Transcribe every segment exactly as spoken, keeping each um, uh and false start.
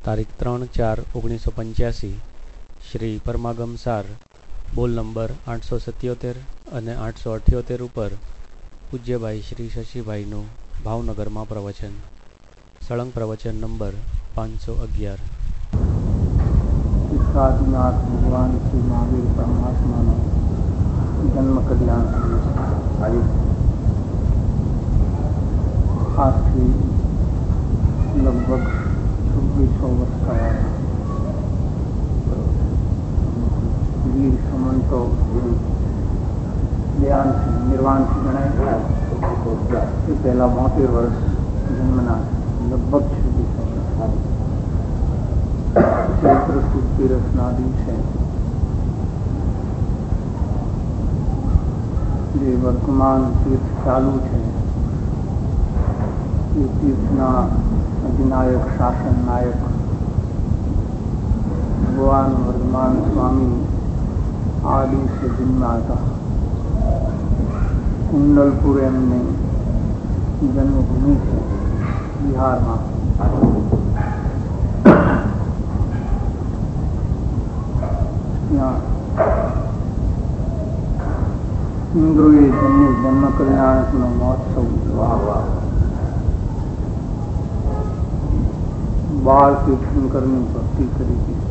તારીખ ત્રણ ચાર ઓગણીસો પંચ્યાસી શ્રી પરમાગમ સાર બોલ નંબર આઠસો સત્યોતેર અને આઠસો અઠ્યોતેર ઉપર પૂજ્યભાઈ શ્રી શશીભાઈનું ભાવનગરમાં પ્રવચન. સળંગ પ્રવચન નંબર પાંચસો અગિયાર. સાધનાથ ભગવાન શ્રી મહાવીર પરમાત્માનો જન્મ કલ્યાણ આજે આજથી લગભગ છવ્વીસો વર્ષ થયા. વીર સમંતો દેહાંતથી નિર્વાણથી ગણાય એ પહેલા બોતેર વર્ષ જન્મના લગભગ છવ્વીસો વર્ષ. ચૈત્ર સુદ તીરસના દિવસે જે વર્તમાન તીર્થ ચાલુ છે એ તીર્થના અધિનાયક શાસન નાયક ભગવાન વર્ધમાન સ્વામી આ દિવસે જન્મ્યા હતા. કુંડલપુર એમની જન્મભૂમિ છે બિહારમાં. ઇન્દ્રોએ જન્મ જન્મ કલ્યાણનો મહોત્સવ ઉજવવા બાળ તીર્થંકરની ભક્તિ કરી હતી.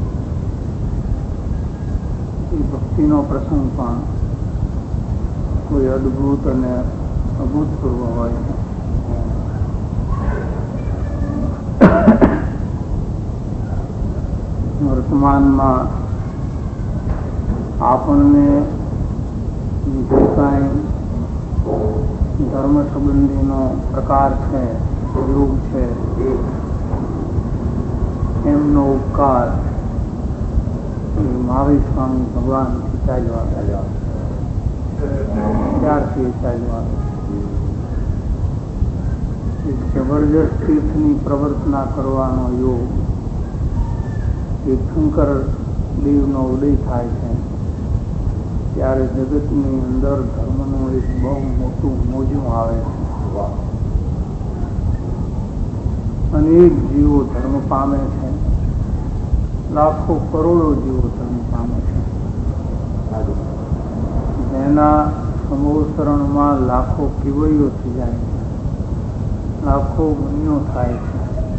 એ ભક્તિનો પ્રસંગ પણ કોઈ અદભુત અને અભૂતપૂર્વ હોય. વર્તમાનમાં આપણને જે કાંઈ ધર્મ સંબંધીનો પ્રકાર છે, યોગ છે, એમનો ઉપકાર મહાવીર સ્વામી ભગવાનથી ચાલ્યો આવ્યો. ત્યારથી ચાલ્યો આવ્યો. જબરજસ્ત તીર્થની પ્રવર્તના કરવાનો યોગ તીર્થંકર દેવનો ઉદય થાય છે ત્યારે જગતની અંદર ધર્મનું એક બહુ મોટું મોજું આવે છે. અનેક જીવો ધર્મ પામે છે. લાખો કરોડો જીવો ધર્મ પામે છે. જેના સમોસરણમાં લાખો કેવડીઓ થઈ જાય છે, લાખો મુનિઓ થાય છે,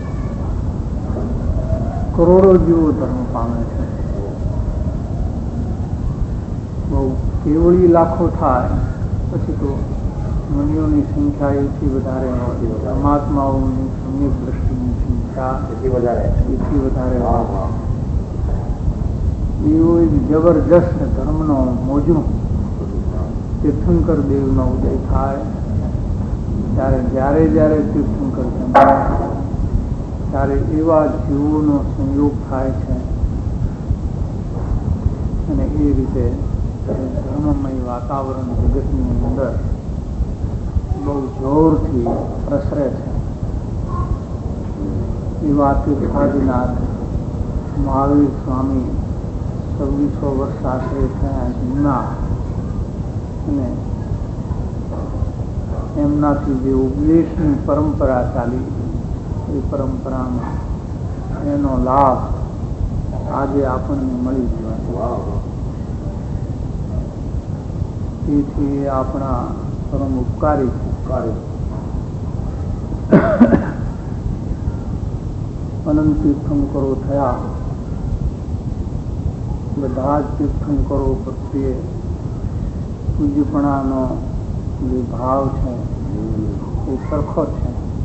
કરોડો જીવો ધર્મ પામે છે. બહુ કેવડી લાખો થાય પછી તો મુનિઓની સંખ્યા એથી વધારે હોય, પરમાત્માઓની સમ્યક દ્રષ્ટિની સંખ્યા એથી વધારે એથી વધારે હોય. એવો એક જબરજસ્ત ધર્મનો મોજું તીર્થંકર દેવનો ઉદય થાય ત્યારે જ્યારે જ્યારે તીર્થંકર જન્મે ત્યારે એવા જીવોનો સંયોગ થાય છે અને એ રીતે ધર્મમય વાતાવરણ જગતની અંદર બહુ જોરથી પ્રસરે છે. એવા તીર્થાદિનાથ મહાવીર સ્વામી છવ્વીસો વર્ષ આશરે થયા જન્મા અને એમનાથી જે ઉપદેશની પરંપરા ચાલી એ પરંપરામાં એનો લાભ આજે આપણને મળી જાય. તેથી આપણા પરમ ઉપકારી ઉપકારી અનંત તીર્થંકરો થયા. બધા જ તીર્થંકરો પ્રત્યે પૂજ્યપણાનો જે ભાવ છે એ સરખો છે.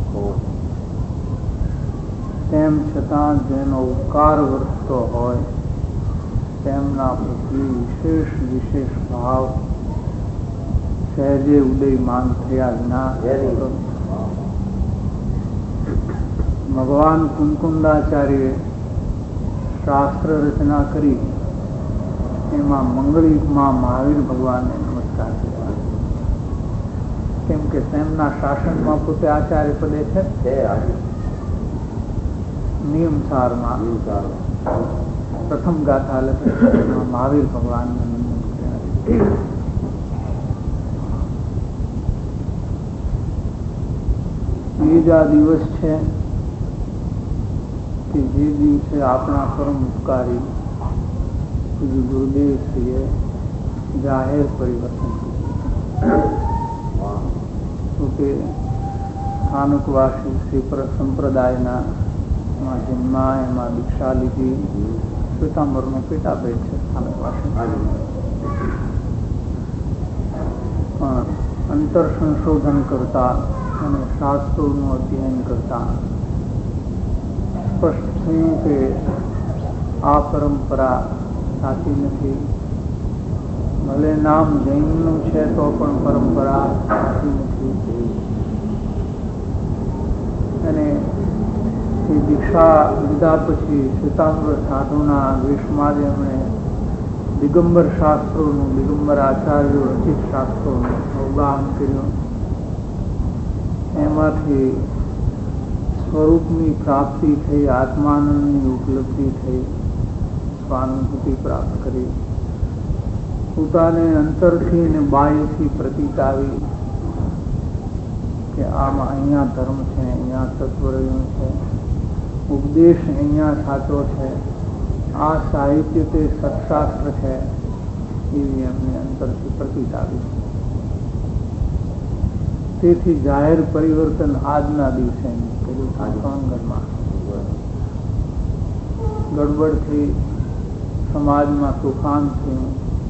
તેમ છતાં જેનો ઉપકાર વર્તતો હોય તેમના પ્રત્યે વિશેષ વિશેષ ભાવ સહેજે ઉદયમાન થયા વિના ભગવાન કુંકુંડાચાર્ય શાસ્ત્ર રચના કરી એમાં મંગળયુગમાં મહાવીર ભગવાનને નમસ્કાર કર્યા. કેમ કે તેમના શાસનમાં પોતે આચાર્ય પદે છે. નિયમસારમાં પ્રથમ ગાથા લખી મહાવીર ભગવાનને નમન કર્યા. એ જ આ દિવસ છે કે જે દિવસે આપણા પરમ ઉપકારી શ્રી ગુરુદેવ શ્રીએ જાહેર પરિવર્તન કર્યું કે સ્થાનકવાસી શ્રી સંપ્રદાયના જન્મા એમાં દીક્ષા લીધી. શ્વેતાંબરનો પેટાભેદ છે સ્થાનકવાસી. પણ અંતર સંશોધન કરતા અને શાસ્ત્રોનું અધ્યયન કરતા સ્પષ્ટ થયું કે આ પરંપરા સાચી નથી. ભલે નામ જૈનનું છે તો પણ પરંપરા સાચી નથી. અને એ દીક્ષા લીધા પછી શ્વેતાંબર સાધુના વેશમાં જ એમણે દિગંબર શાસ્ત્રોનું, દિગંબર આચાર્યો રચિત શાસ્ત્રોનું અવગાહન કર્યું. એમાંથી સ્વરૂપની પ્રાપ્તિ થઈ, આત્માનંદની ઉપલબ્ધિ થઈ, સ્વાનુભૂતિ પ્રાપ્ત કરી. પોતાને અંતરથી અને બાહ્યથી પ્રતીક આવી કે આમાં અહીંયા ધર્મ છે, અહીંયા તત્વ રહ્યું છે, ઉપદેશ અહીંયા સાચો છે, આ સાહિત્ય તે સત્શાસ્ત્ર છે, એવી એમને અંતરથી પ્રતીક આવી. તેથી જાહેર પરિવર્તન આજના દિવસે કર્યું. સાંગરમાં ગડબડથી સમાજમાં તોફાન થયું.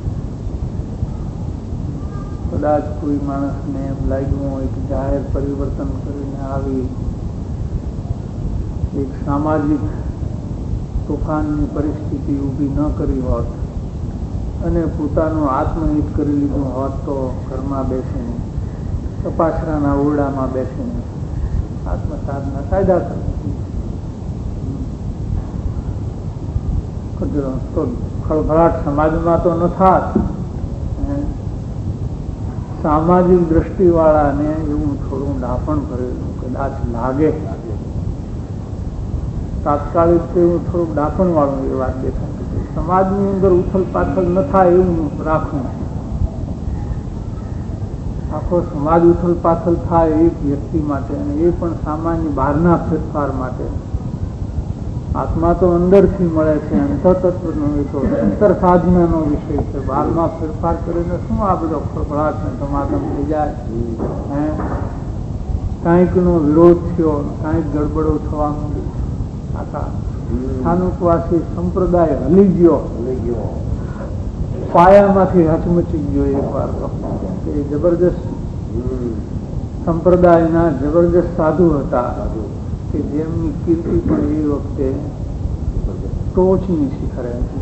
કદાચ કોઈ માણસને એમ લાગ્યું હોય કે જાહેર પરિવર્તન કરીને આવી એક સામાજિક તોફાનની પરિસ્થિતિ ઊભી ન કરી હોત અને પોતાનું આત્મહિત કરી લીધું હોત તો ઘરમાં બેસીને તપાસરાના ઓરડામાં બેસીને આત્મસાધના કાયદા કરી તો ખળભળાટ સમાજમાં તો ન થાત. સામાજિક દ્રષ્ટિવાળાને એવું થોડું ડાપણ કરેલું કદાચ લાગે. તાત્કાલિક એવું થોડુંક ડાપણ વાળું એ વાત દેખાતી. સમાજની અંદર ઉથલ પાથલ ન થાય એવું રાખવું. આખો સમાજ ઉથલ પાથલ થાય એક વ્યક્તિ માટે, અને એ પણ સામાન્ય બહારના ફેરફાર માટે. આત્મા તો અંદરથી મળે છે, અંતરતત્વનો એ તો અંતર સાધનાનો વિષય છે. બહારમાં ફેરફાર કરીને શું આ બધો ખળભળાટ ને ધમાધમ થઈ જાય? હે કાંઈકનો વિરોધ થયો, કાંઈક ગડબડો થવા માંડી. આખા સ્થાનકવાસી સંપ્રદાય હલી ગયો, પાયામાંથી હચમચી ગયો એક વાર તો. એ જબરજસ્ત સંપ્રદાયના જબરજસ્ત સાધુ હતા કે જેમની કીર્તિ પણ એ વખતે ટોચની શિખરે હતી.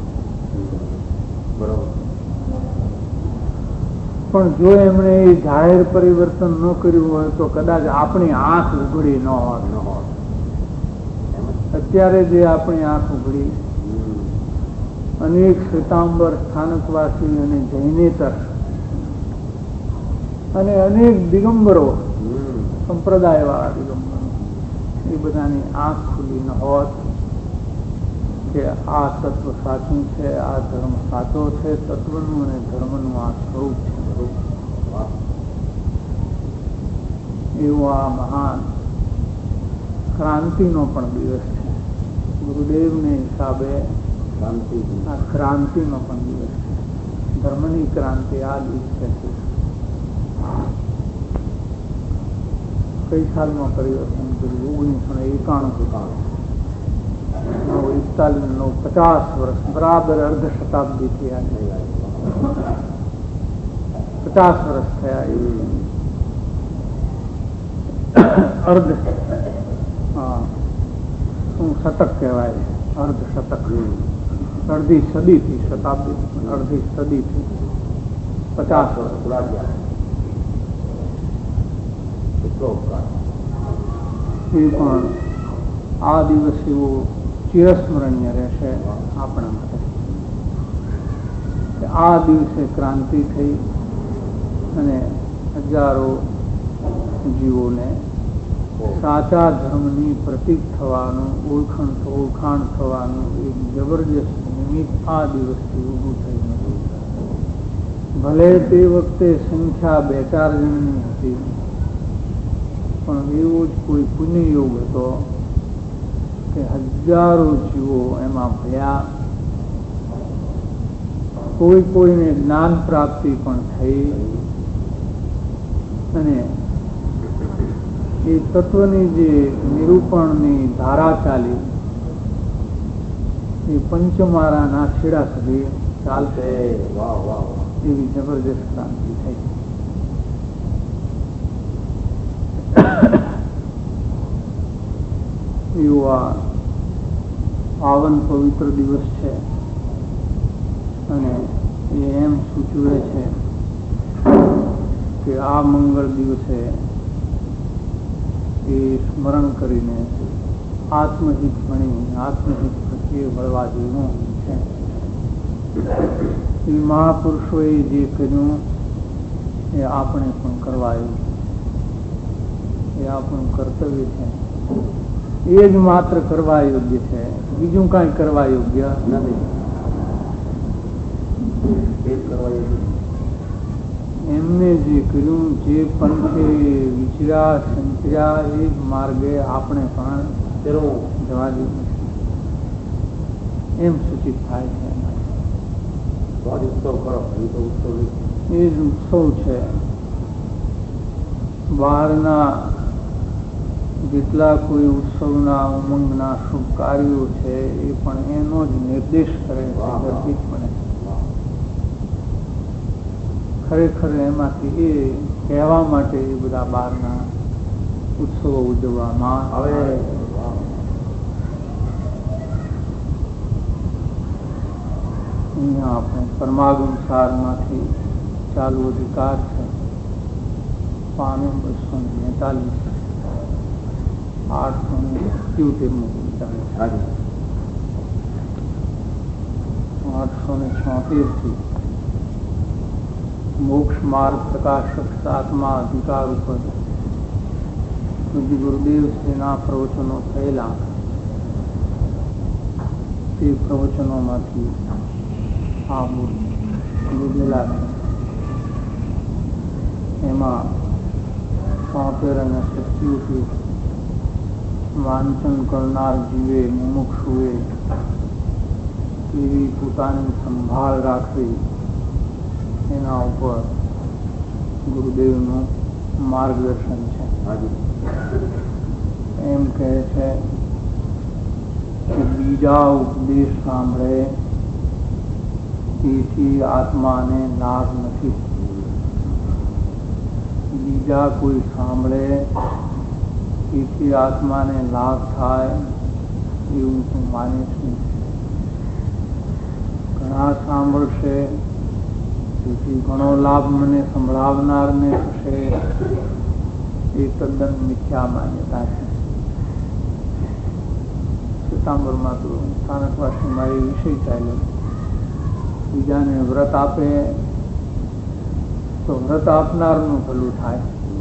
પણ જો એમણે એ જાહેર પરિવર્તન ન કર્યું હોય તો કદાચ આપણી આંખ ઉઘડી ન હોત. અત્યારે જે આપણી આંખ ઉઘડી, અનેક શ્વેતાંબર સ્થાનકવાસી અને જૈનેતર અને અનેક દિગંબરો, સંપ્રદાય વાળા દિગંબરો, એ બધાની આંખ ખુલી ન હોત કે આ તત્વ સાચું છે, આ ધર્મ સાચો છે, તત્વનું અને ધર્મનું આ સ્વરૂપ છે. એવો આ મહાન ક્રાંતિનો પણ દિવસ છે. ગુરુદેવને હિસાબે આ ક્રાંતિનો પણ દિવસ છે. ધર્મની ક્રાંતિ આ દિવસે છે. કઈ સાલમાં પરિવર્તન કર્યું? ઓગણીસો ને એકાણું નવ એકતાલીસ નવ પચાસ વર્ષ બરાબર અર્ધ શતાબ્દી થયા. પચાસ વર્ષ થયા. એ અર્ધ હા શું શતક કહેવાય? અર્ધ શતક. અડધી સદી થી શતાબ્દી, અડધી સદી થી પચાસ વર્ષ. એ પણ આ દિવસ એવો ચિરસ્મરણીય રહેશે આપણા માટે. આ દિવસે ક્રાંતિ થઈ અને હજારો જીવોને સાચા ધર્મની પ્રતીક થવાનું, ઓળખાણ ઓળખાણ થવાનું એક જબરજસ્ત નિમિત્ત આ દિવસથી ઊભું થયું. ભલે તે વખતે સંખ્યા બે ચાર જણની હતી, પણ એવો જ કોઈ પુણ્યયોગ હતો કે હજારો જીવો એમાં ભયા. કોઈ કોઈને જ્ઞાન પ્રાપ્તિ પણ થઈ અને એ તત્વની જે નિરૂપણની ધારા ચાલી એ પંચમારાના છેડા સુધી ચાલશે. એવી જબરજસ્ત ક્રાંતિ થઈ. એવો આ પાવન પવિત્ર દિવસ છે અને એ એમ સૂચવે છે કે આ મંગળ દિવસે એ સ્મરણ કરીને આત્મહિત ભણી આત્મહિત પ્રત્યે વળવા જેવું છે. એ મહાપુરુષોએ જે કર્યું એ આપણે પણ કરવાયું. એ આપણું કર્તવ્ય છે. એ જ માત્ર કરવા યોગ્ય છે. બીજું કાંઈ કરવા યોગ્ય નથી. એમને જે કર્યું, જે પંથે વિચર્યા સંચર્યા, એ જ માર્ગે આપણે પણ જવા જેવું એમ સૂચિત થાય છે. એ જ ઉત્સવ છે. બહારના જેટલા કોઈ ઉત્સવના ઉમંગના શુભ કાર્યો છે એ પણ એનો જ નિર્દેશ કરે છે. ગર્ભિતપણે ખરેખર એમાંથી એ કહેવા માટે એ બધા બહારના ઉત્સવો ઉજવવામાં આવે. અહીંયા આપણે પરમાગમ સારમાંથી ચાલુ અધિકાર છે. પાનું બસો બેતાલીસ આઠસો ને સિત્યોતેરમું આઠસો ને છોતેર થી મોક્ષ માર્ગ પ્રકાશક સાતમા અધિકાર ઉપર ગુરુદેવ શ્રીના પ્રવચનો થયેલા તે પ્રવચનોમાંથી આ લીધેલા છે. એમાં છોતેર અને સત્યોતેર વાંચન કરનાર જીવે મુમુક્ષુએ કેવી પોતાની સંભાળ રાખવી એના ઉપર ગુરુદેવનું માર્ગદર્શન છે. એમ કહે છે કે બીજા ઉપદેશ સાંભળે તેથી આત્માને લાભ નથી. બીજા કોઈ સાંભળે તેથી આત્માને લાભ થાય એવું તું માનીશ નહીં. ઘણા સાંભળશે તેથી ઘણો લાભ મને સંભળાવનારને થશે એ તદ્દન મિથ્યા માન્યતા છે. સિતમ્બરમાં તો સ્થાનકવાસીમાં એ વિષય ચાલ્યો. બીજાને વ્રત આપે તો વ્રત આપનારનું ભલું થાય.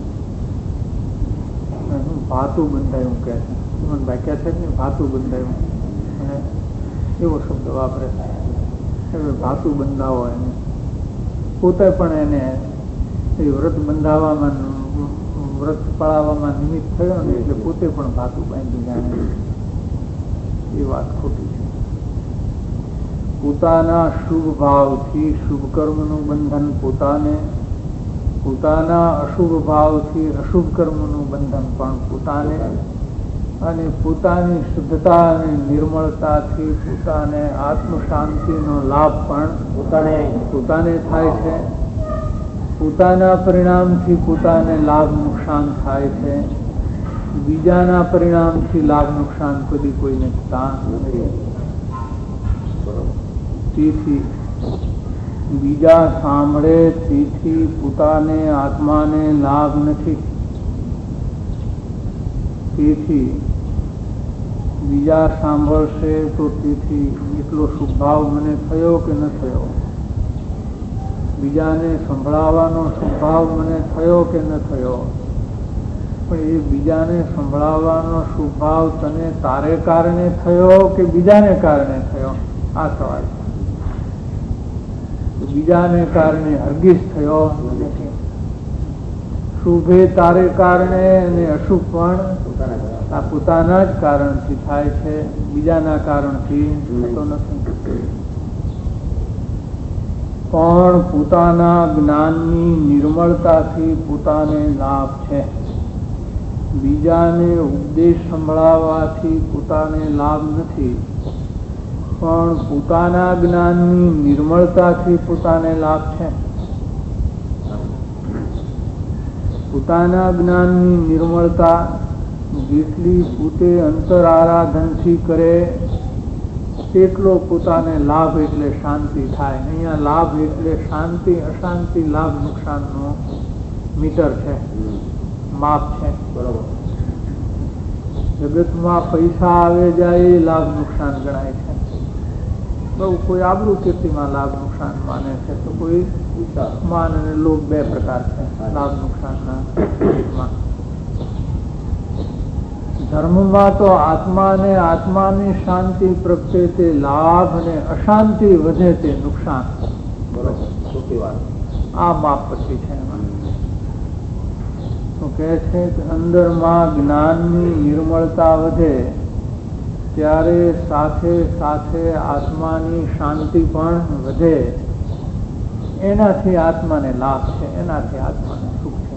ભાતું બંધાયું કે છે ભાઈ કે છે ને ભાતું બંધાયું અને એવો શબ્દ વાપરે છે. ભાતું બંધાવો એને પોતે પણ એને એ વ્રત બંધાવવામાં વ્રત પડાવવામાં નિમિત્ત થયો ને એટલે પોતે પણ ભાતું બાંધી જાણે એ વાત ખોટી છે. પોતાના શુભ ભાવથી શુભ કર્મનું બંધન પોતાને, પોતાના અશુભ ભાવથી અશુભ કર્મનું બંધન પણ પોતાને, અને પોતાની શુદ્ધતા અને નિર્મળતાથી પોતાને આત્મ શાંતિનો લાભ પણ પોતાને પોતાને થાય છે. પોતાના પરિણામથી પોતાને લાભ નુકસાન થાય છે. બીજાના પરિણામથી લાભ નુકસાન કદી કોઈને થતા નથી. તેથી બીજા સાંભળે તેથી પોતાને આત્માને લાભ નથી. તેથી બીજા સાંભળશે તો તેથી એટલો શુભ ભાવ મને થયો કે ન થયો, બીજાને સંભળાવવાનો શુભ ભાવ મને થયો કે ન થયો, પણ એ બીજાને સંભળાવવાનો શુભ ભાવ તને તારે કારણે થયો કે બીજાને કારણે થયો આ સવાલ છે. બીજાને કારણે હરગીઝ થયો નથી. શુભે તારે કારણે અને અશુભ પણ આ પોતાના જ કારણથી થાય છે, બીજાના કારણથી થતો નથી. પણ પોતાના જ્ઞાનની નિર્મળતાથી પોતાને લાભ છે. બીજાને ઉપદેશ સંભળાવવાથી પોતાને લાભ નથી, પણ પોતાના જ્ઞાનની નિર્મળતાથી પોતાને લાભ છે. પોતાના જ્ઞાનની નિર્મળતા જેટલી પોતે અંતર આરાધનથી કરે તેટલો પોતાને લાભ એટલે શાંતિ થાય. અહીંયા લાભ એટલે શાંતિ અશાંતિ લાભ નુકસાનનો મીટર છે, માપ છે. બરોબર. જગતમાં પૈસા આવે જાય એ લાભ નુકસાન ગણાય છે. બહુ કોઈ આબરૂ કીર્તિમાં લાભ નુકસાન માને છે, તો કોઈ માન અને લોભ બે પ્રકાર છે લાભ નુકસાનના. ધર્મમાં તો આત્મા ને આત્માની શાંતિ પ્રત્યે તે લાભ અને અશાંતિ વધે તે નુકસાન. બરોબર. આ માપ પછી છે. તો કહે છે કે અંદરમાં જ્ઞાનની નિર્મળતા વધે ત્યારે સાથે સાથે આત્માની શાંતિ પણ વધે. એનાથી આત્માને લાભ છે, એનાથી આત્માને સુખ છે.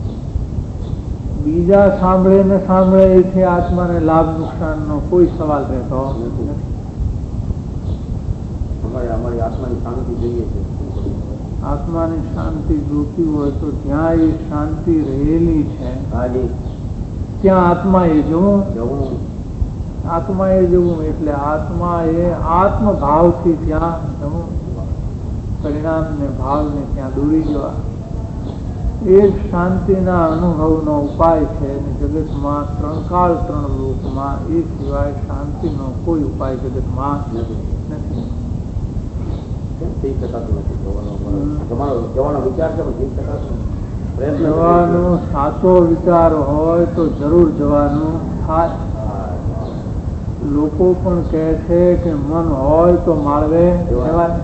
બીજા સાંભળે ને સાંભળે એથી આત્માને લાભ નુકસાનનો કોઈ સવાલ રહેતો નથી. આત્માની શાંતિ જોઈએ છે. આત્માની શાંતિ જોતી હોય તો જ્યાં એ શાંતિ રહેલી છે ત્યાં આત્મા એ જવું આત્મા એ જવું એટલે આત્મા એ આત્મભાવથી ત્યાં જવું, પરિણામ ને ભાવ ને ત્યાં દોરી જવા. એ જ શાંતિના અનુભવનો ઉપાય છે. જગતમાં ત્રણ કાળ ત્રણ લોકમાં એ સિવાય શાંતિનો કોઈ ઉપાય જગતમાં નથી. જવાનો સાચો વિચાર હોય તો જરૂર જવાનું થાય. લોકો પણ કહે છે કે મન હોય તો માળવે જવાય.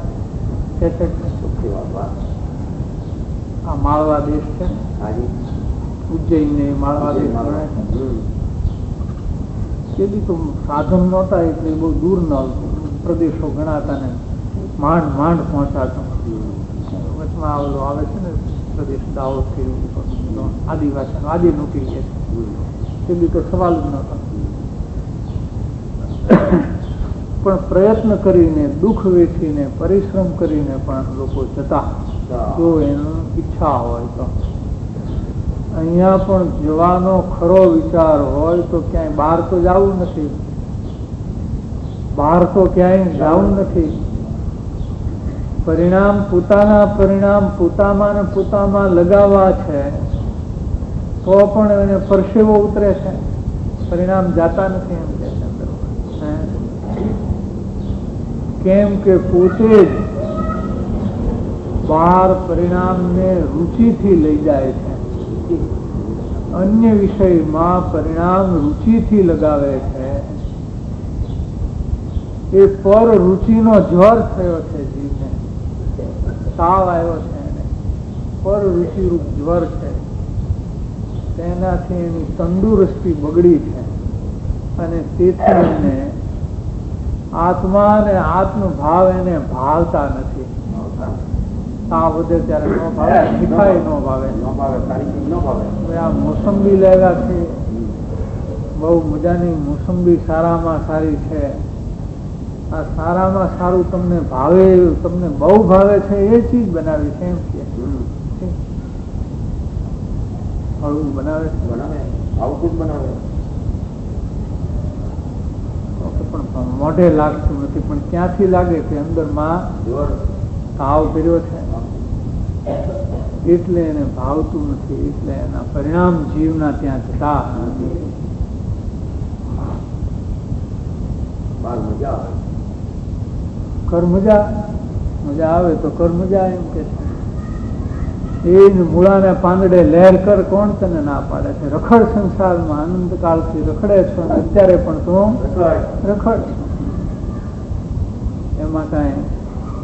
આ માળવા દેશ છે, ઉજ્જૈન ને માળવા દેશ ગણાય છે. તેથી તો સાધન નહોતા એટલે બહુ દૂર ન પ્રદેશો ગણાતા ને માંડ માંડ પહોંચાતો. વચમાં આવેલો આવે છે ને પ્રદેશ દાહોદ થી આદિવાસી આદિ નોકરી છે, તેથી તો સવાલ જ નહોતો. પણ પ્રયત્ન કરીને દુઃખ વેઠીને પરિશ્રમ કરીને પણ લોકો જતા, જો એનું ઈચ્છા હોય તો. અહીંયા પણ જવાનો ખરો વિચાર હોય તો ક્યાંય બહાર તો જવું નથી, બહાર તો ક્યાંય જવું નથી. પરિણામ પોતાના પરિણામ પોતામાં ને પોતામાં લગાવવા છે તો પણ એને પરસેવો ઉતરે છે, પરિણામ જાતા નથી. એમ કે કેમ કે પોતે જ બહાર પરિણામને રુચિથી લઈ જાય છે. અન્ય વિષયમાં પરિણામ રુચિથી લગાવે છે. એ પર રુચિનો જ્વર થયો છે જીવને, તાવ આવ્યો છે એને, પર રુચિરૂપ જ્વર છે. તેનાથી એની તંદુરસ્તી બગડી છે અને તેથી એને આત્મા ને આત્મભાવ એને ભાવતા નથી. તાવ વધે ત્યારે ન ભાવે, મીઠાઈ ન ભાવે, આ મોસંબી લેવા છે, બહુ મજાની મોસંબી સારામાં સારી છે. આ સારામાં સારું તમને ભાવે, તમને બહુ ભાવે છે એ ચીજ બનાવી છે. એમ કે હળવું બનાવે છે, બનાવે આવું બનાવે પણ મોઢે લાગતું નથી. પણ ક્યાંથી લાગે કે અંદરમાં તાવ કર્યો છે એટલે એને ભાવતું નથી, એટલે એના પરિણામ જીવના ત્યાં જતા નથી. કર મજા મજા આવે તો કર મજા એમ કે એ મૂળાને પાંદડે લહેર કર, કોણ તને ના પાડે છે? રખડ સંસારમાં, આનંદ કાળથી રખડે છો અત્યારે પણ તું રખડ. એમાં કઈ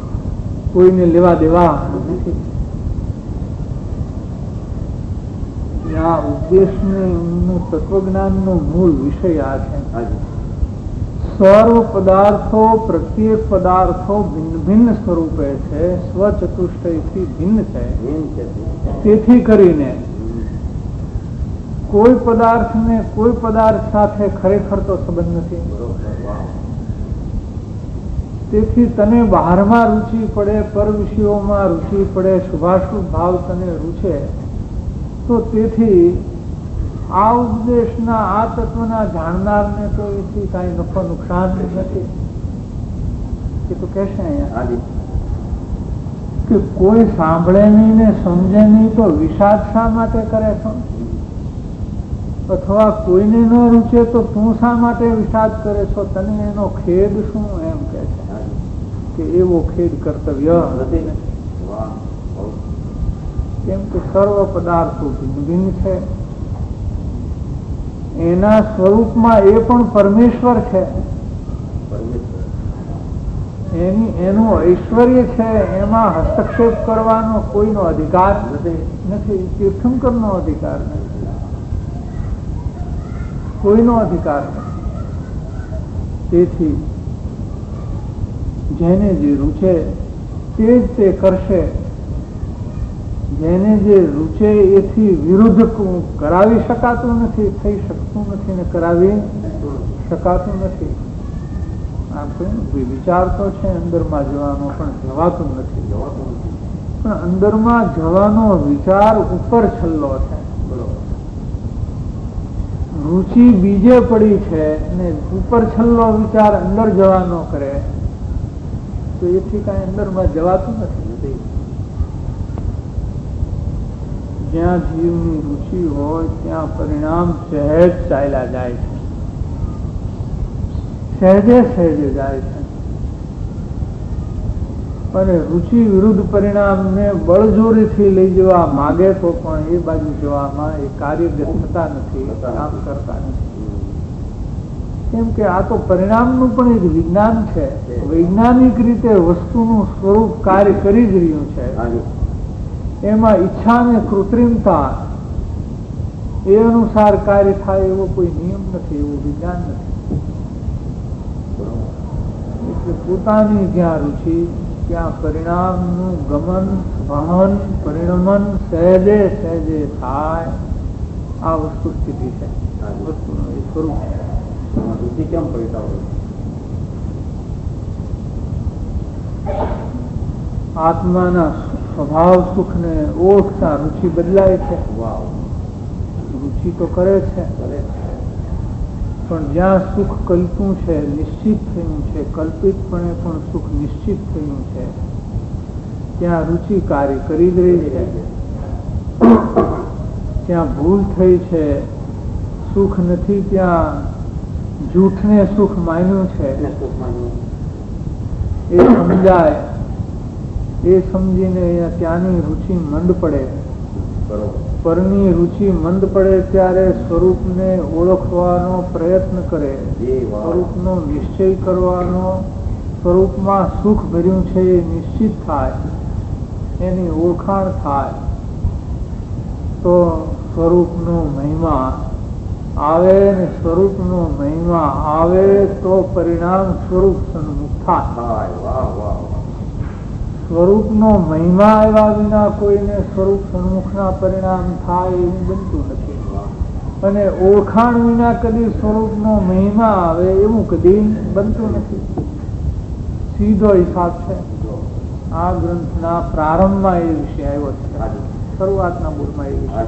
કોઈને લેવા દેવા નથી. ત્યાં ઉપદેશનું તત્વજ્ઞાનનો મૂળ વિષય આ છે. સર્વ પદાર્થો પ્રત્યેક પદાર્થો ભિન્ન ભિન્ન સ્વરૂપે છે, સ્વચતુષ્ટયથી ભિન્ન છે. તેથી કરીને કોઈ પદાર્થને કોઈ પદાર્થ સાથે ખરેખર તો સંબંધ નથી. તેથી તને બહારમાં રુચિ પડે, પર વિષયોમાં રુચિ પડે, શુભાશુભ ભાવ તને રૂચે, તો તેથી આ ઉપદેશના આ તત્વના જાણનારને તો એથી કાંઈ નફો નુકસાન નથી. એ તો કહેશે અહીંયા કે કોઈ સાંભળે નહીં ને સમજે નહીં તો વિષાદ શા માટે કરે છો, અથવા કોઈને ન રૂચે તો તું શા માટે વિષાદ કરે છો, તને એનો ખેદ શું? એમ કે છે કે એવો ખેદ કર્તવ્ય નથી. કેમ કે સર્વ પદાર્થો ભિન્ન ભિન્ન છે. એના સ્વરૂપમાં એ પણ પરમેશ્વર છે, એની એનું ઐશ્વર્ય છે, એમાં હસ્તક્ષેપ કરવાનો કોઈનો અધિકાર નથી. તીર્થંકરનો અધિકાર નથી, કોઈનો અધિકાર નથી. તેથી જેને જે રૂચે તે જ તે કરશે. જેને જે રૂચે એથી વિરુદ્ધ કરાવી શકાતું નથી, થઈ શકતું નથી ને કરાવી શકાતું નથી. આમ કોઈ વિચાર તો છે અંદરમાં જવાનો, પણ જવાતું નથી. પણ અંદરમાં જવાનો વિચાર ઉપર છલ્લો છે. રુચિ બીજે પડી છે ને ઉપર છલ્લો વિચાર અંદર જવાનો કરે તો એથી કાંઈ અંદરમાં જવાતું નથી. જ્યાં જીવની રુચિ હોય ત્યાં પરિણામ સહેજ ચાલ્યા જાય છે, સહેજે સહેજે જાય છે. અને રુચિ વિરુદ્ધ પરિણામને બળજોરીથી લઈ જવા માગે તો પણ એ બાજુ જવામાં એ કાર્યગત થતા નથી, કામ કરતા નથી. કેમ કે આ તો પરિણામનું પણ એક વિજ્ઞાન છે. વૈજ્ઞાનિક રીતે વસ્તુનું સ્વરૂપ કાર્ય કરી જ રહ્યું છે. એમાં ઈચ્છા અને કૃત્રિમતા એ અનુસાર કાર્ય થાય એવો કોઈ નિયમ નથી, એવું વિજ્ઞાન નથી. એટલે પોતાની જ્યાં રુચિ ત્યાં પરિણામનું ગમન વહન પરિણમન સહેજે સહેજે થાય. આ વસ્તુ સ્થિતિ છે, વસ્તુનું એ સ્વરૂપ છે. રુચિ કેમ પરિતા હોય? આત્માના સ્વભાવ સુખ ને ઓળખતા રુચિ બદલાય છે. રુચિ તો કરે છે, પણ જ્યાં સુખ કલ્પું છે, નિશ્ચિત થયું છે, કલ્પિતપણે પણ સુખ નિશ્ચિત થયું છે, ત્યાં રુચિ કાર્ય કરી જ રહી છે. ત્યાં ભૂલ થઈ છે, સુખ નથી, ત્યાં જૂઠને સુખ માન્યું છે. એ સમજાય, એ સમજીને ત્યાંની રુચિ મંદ પડે. પરની રુચિ મંદ પડે ત્યારે સ્વરૂપને ઓળખવાનો પ્રયત્ન કરે, સ્વરૂપનો નિશ્ચય કરવાનો, સ્વરૂપમાં સુખ ભર્યું છે એ નિશ્ચિત થાય, એની ઓળખાણ થાય તો સ્વરૂપનો મહિમા આવે ને સ્વરૂપનો મહિમા આવે તો પરિણામ સ્વરૂપ સન્મુખ થાય. સ્વરૂપનો મહિમા આવ્યા વિના કોઈને સ્વરૂપ સન્મુખના પરિણામ થાય એવું બનતું નથી. અને ઓળખાણ વિના કદી સ્વરૂપનો મહિમા આવે એવું કદી બનતું નથી. સીધો હિસાબ છે. આ ગ્રંથના પ્રારંભમાં એ વિષય આવ્યો છે, શરૂઆતના બોધમાં એ વિષય.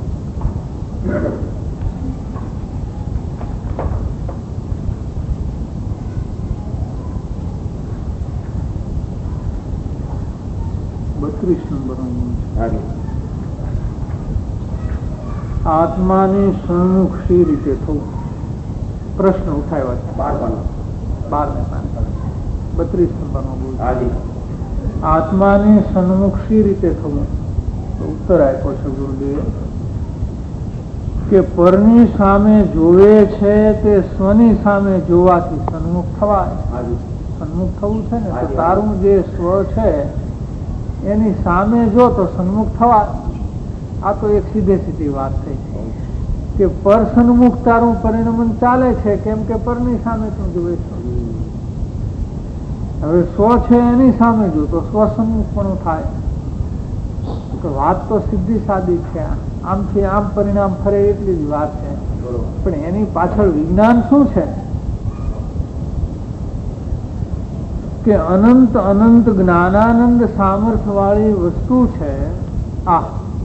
બત્રીસ નંબર આત્માની સન્મુખ શી રીતે થવું? પ્રશ્ન ઉઠાવ્યો છે. બાર ને બત્રીસ નંબર નો બોલ. આત્માની સન્મુખ શી રીતે થવું? તો ઉત્તર આપ્યો છે ગુરુદેવ કે પરની સામે જોવે છે તે સ્વની સામે જોવાથી સન્મુખ થવાય. સન્મુખ થવું છે ને તો તારું જે સ્વ છે એની સામે જો તો સન્મુખ થવા. આ તો એક સીધે સીધી વાત થઈ કે પર સન્મુખ તારું પરિણમન ચાલે છે, કેમ કે પરની સામે તું જુએ છો. હવે સ્વ છે એની સામે જો તો સ્વ સન્મુખ પણ થાય. તો વાત તો સીધી સાદી છે, આમથી આમ પરિણામ ફરે એટલી જ વાત છે. પણ એની પાછળ વિજ્ઞાન શું છે કે અનંત અનંત જ્ઞાનાનંદ સામર્થ્ય વાળી વસ્તુ છે. આ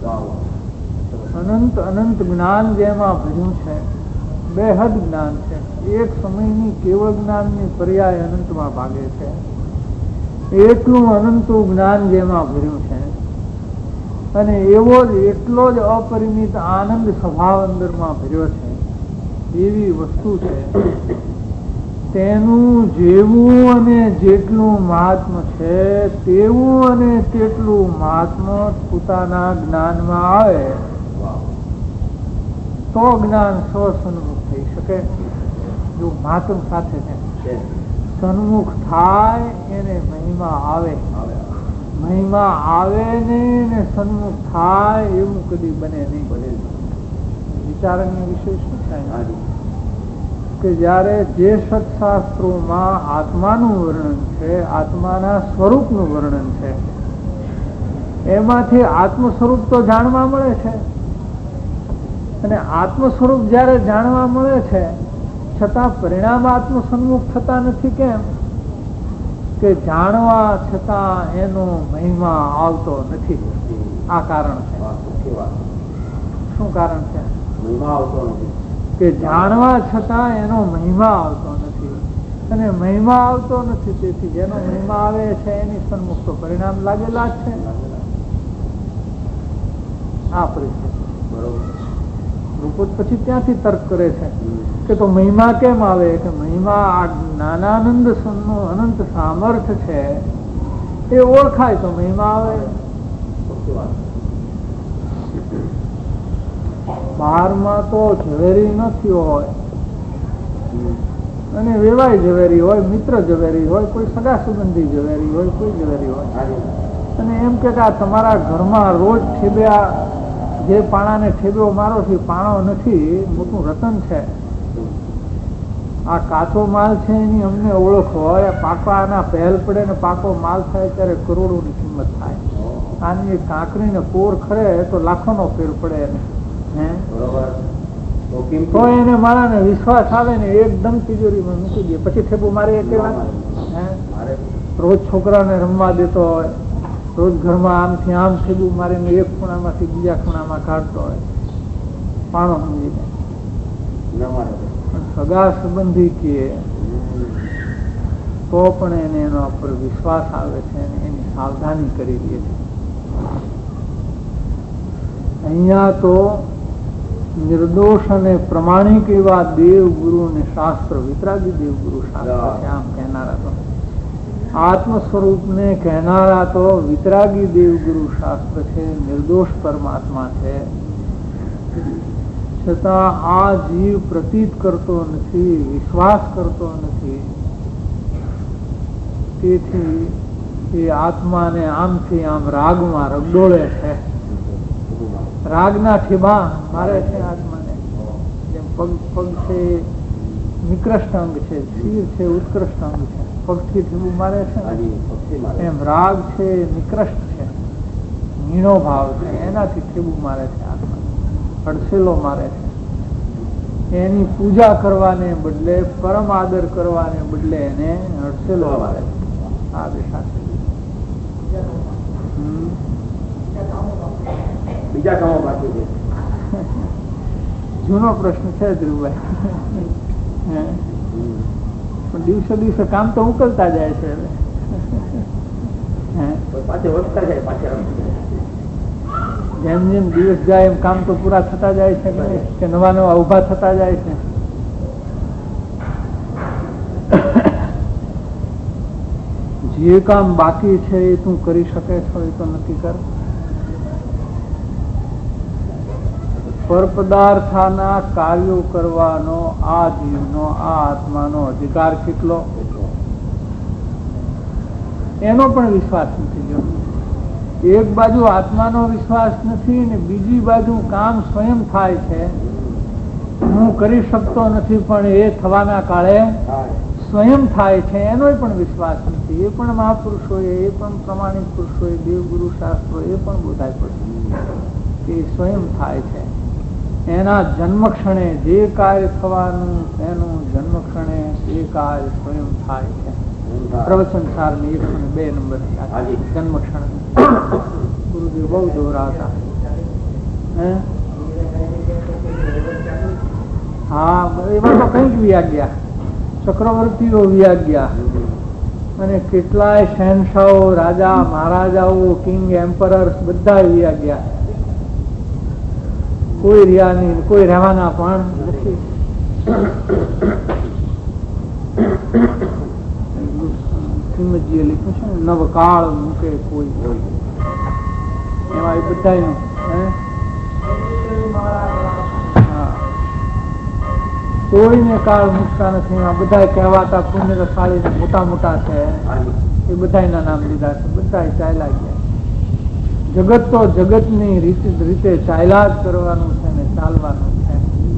અનંત અનંત જ્ઞાન જેમાં ભર્યું છે, બેહદ જ્ઞાન છે. એક સમયની કેવળ જ્ઞાનની પર્યાય અનંતમાં ભાગે છે. એટલું અનંતું જ્ઞાન જેમાં ભર્યું છે અને એવો જ એટલો જ અપરિમિત આનંદ સ્વભાવ અંદરમાં ભર્યો છે. એવી વસ્તુ છે. તેનું જેવું અને જેટલું મહાત્મ્ય છે તેવું અને તેટલું મહાત્મ્ય પોતાના જ્ઞાનમાં આવે તો જ્ઞાન સ્વસન્મુખ થઈ શકે. જો મહાત્મ સાથે છે સન્મુખ થાય એને મહિમા આવે, મહિમા આવે નહીં ને સન્મુખ થાય એવું કદી બને નહીં. વિચારણનો વિષય શું થાય કે જયારે જે સત્શાસ્ત્રોમાં આત્માનું વર્ણન છે, આત્માના સ્વરૂપનું વર્ણન છે, એમાંથી આત્મ સ્વરૂપ તો જાણવા મળે છે. અને આત્મ સ્વરૂપ જયારે જાણવા મળે છે છતાં પરિણામ આત્મ સન્મુખ થતા નથી. કેમ કે જાણવા છતાં એનો મહિમા આવતો નથી. આ કારણ છે. શું કારણ છે? કે જાણવા છતાં એનો મહિમા આવતો નથી. અને મહિમા આવતો નથી, તેથી જેનો મહિમા આવે છે એની સન્મુખ તો પરિણામ લાગેલા જ છે. આ પરિસ્થિતિ બરોબર. રૂપોત પછી ત્યાંથી તર્ક કરે છે કે તો મહિમા કેમ આવે? કે મહિમા આ જ્ઞાનાનંદ નો અનંત સામર્થ્ય છે એ ઓળખાય તો મહિમા આવે. બહારમાં તો ઝવેરી નથી હોય અને વેવાય ઝવેરી હોય, મિત્ર ઝવેરી હોય, કોઈ સગા સંબંધી ઝવેરી હોય, કોઈ ઝવેરી હોય અને એમ કે આ તમારા ઘરમાં રોજ ઠેબ્યા જે પાણાને ઠેબ્યો મારો છે પાણો નથી, મોટું રતન છે. આ કાચો માલ છે એની અમને ઓળખ હોય. પાકાના પહેલ પડે ને પાકો માલ થાય ત્યારે કરોડોની કિંમત થાય. આની કાંકરી ને કોર ખરે તો લાખોનો ફેર પડે. તો એને મારા ને વિશ્વાસ આવે ને એકદમ તિજોરીમાં મૂકી દે. પછી ઠેબુ મારે રોજ છોકરાને રમવા દેતો હોય, રોજ ઘરમાં આમથી આમ ઠેબુ મારીને એક ખૂણામાંથી બીજા ખૂણામાં કાઢતો હોય પાણો સમજીને. સગા સંબંધી કે તો પણ એને એના પર વિશ્વાસ આવે છે અને એની સાવધાની કરી દે છે. અહીંયા તો નિર્દોષ અને પ્રમાણિક એવા દેવ ગુરુ ને શાસ્ત્ર, વિતરાગી દેવ ગુરુ શાસ્ત્ર છે આમ કહેનારા તો. આત્મ સ્વરૂપ ને કહેનારા તો વિતરાગી દેવ ગુરુ શાસ્ત્ર છે, નિર્દોષ પરમાત્મા છે. છતાં આ જીવ પ્રતીત કરતો નથી, વિશ્વાસ કરતો નથી. તેથી એ આત્માને આમથી આમ રાગમાં રગડોળે છે. રાગના ઠેબા મારે છે આત્માને. જેમ પગ પગ છે નિકૃષ્ટ અંગ છે, શિર છે ઉત્કૃષ્ટ અંગ છે, પગથી ઠેબુ મારે છે. એમ રાગ છે નિકૃષ્ટ છે, મીણો ભાવ છે, એનાથી ઠેબુ મારે છે આત્મા, હડસેલો મારે છે. એની પૂજા કરવાને બદલે, પરમ આદર કરવાને બદલે એને હડસેલો મારે છે. આ દિશા છે. બીજા કામો બાકી છે. જૂનો પ્રશ્ન છે ધ્રુવભાઈ, પણ દિવસે દિવસે કામ તો ઉકલતા જાય છે. જેમ જેમ દિવસ જાય એમ કામ તો પૂરા થતા જાય છે કે નવા નવા ઉભા થતા જાય છે. જે કામ બાકી છે એ તું કરી શકે છો એ તો નક્કી કર. પરપદાર્થના કાર્યો કરવાનો આ જીવનો, આ આત્માનો અધિકાર કેટલો એનો પણ વિશ્વાસ નથી. જો એક બાજુ આત્માનો વિશ્વાસ નથી ને બીજી બાજુ કામ સ્વયં થાય છે. હું કરી શકતો નથી પણ એ થવાના કાળે સ્વયં થાય છે એનો પણ વિશ્વાસ નથી. એ પણ મહાપુરુષોએ, એ પણ પ્રમાણિક પુરુષોએ, દેવગુરુ શાસ્ત્રો એ પણ બોધાય પડશે એ સ્વયં થાય છે. એના જન્મ ક્ષણે જે કાર્ય થવાનું એનું જન્મ ક્ષણે એ કાર્ય સ્વયં થાય છે. પ્રવચન સારની એકસો ને બે નંબર જન્મ ક્ષણ ગુરુદેવ બહુ દોહરાતા. હા, એમાં તો કઈક વ્યાગ્યા, ચક્રવર્તીઓ વ્યાગ્યા અને કેટલાય શહેનશાહો, રાજા મહારાજાઓ, કિંગ એમ્પરર્સ બધા વ્યાગ્યા. કોઈ રહ્યા નહીં, કોઈ રહેવાના પણ નથી. શ્રીમદજીએ લખ્યું છે ને, નવકાળ મૂકે કોઈ, એમાં એ બધા કોઈને કાળ મૂકતા નથી. એમાં બધા કહેવાતા પુણ્યશાળી મોટા મોટા છે એ બધાના નામ લીધા છે. બધા ચાલ્યા ગયા. જગત તો જગતની રીતે રીતે ચાલ્યા જ કરવાનું છે ને ચાલવાનું છે.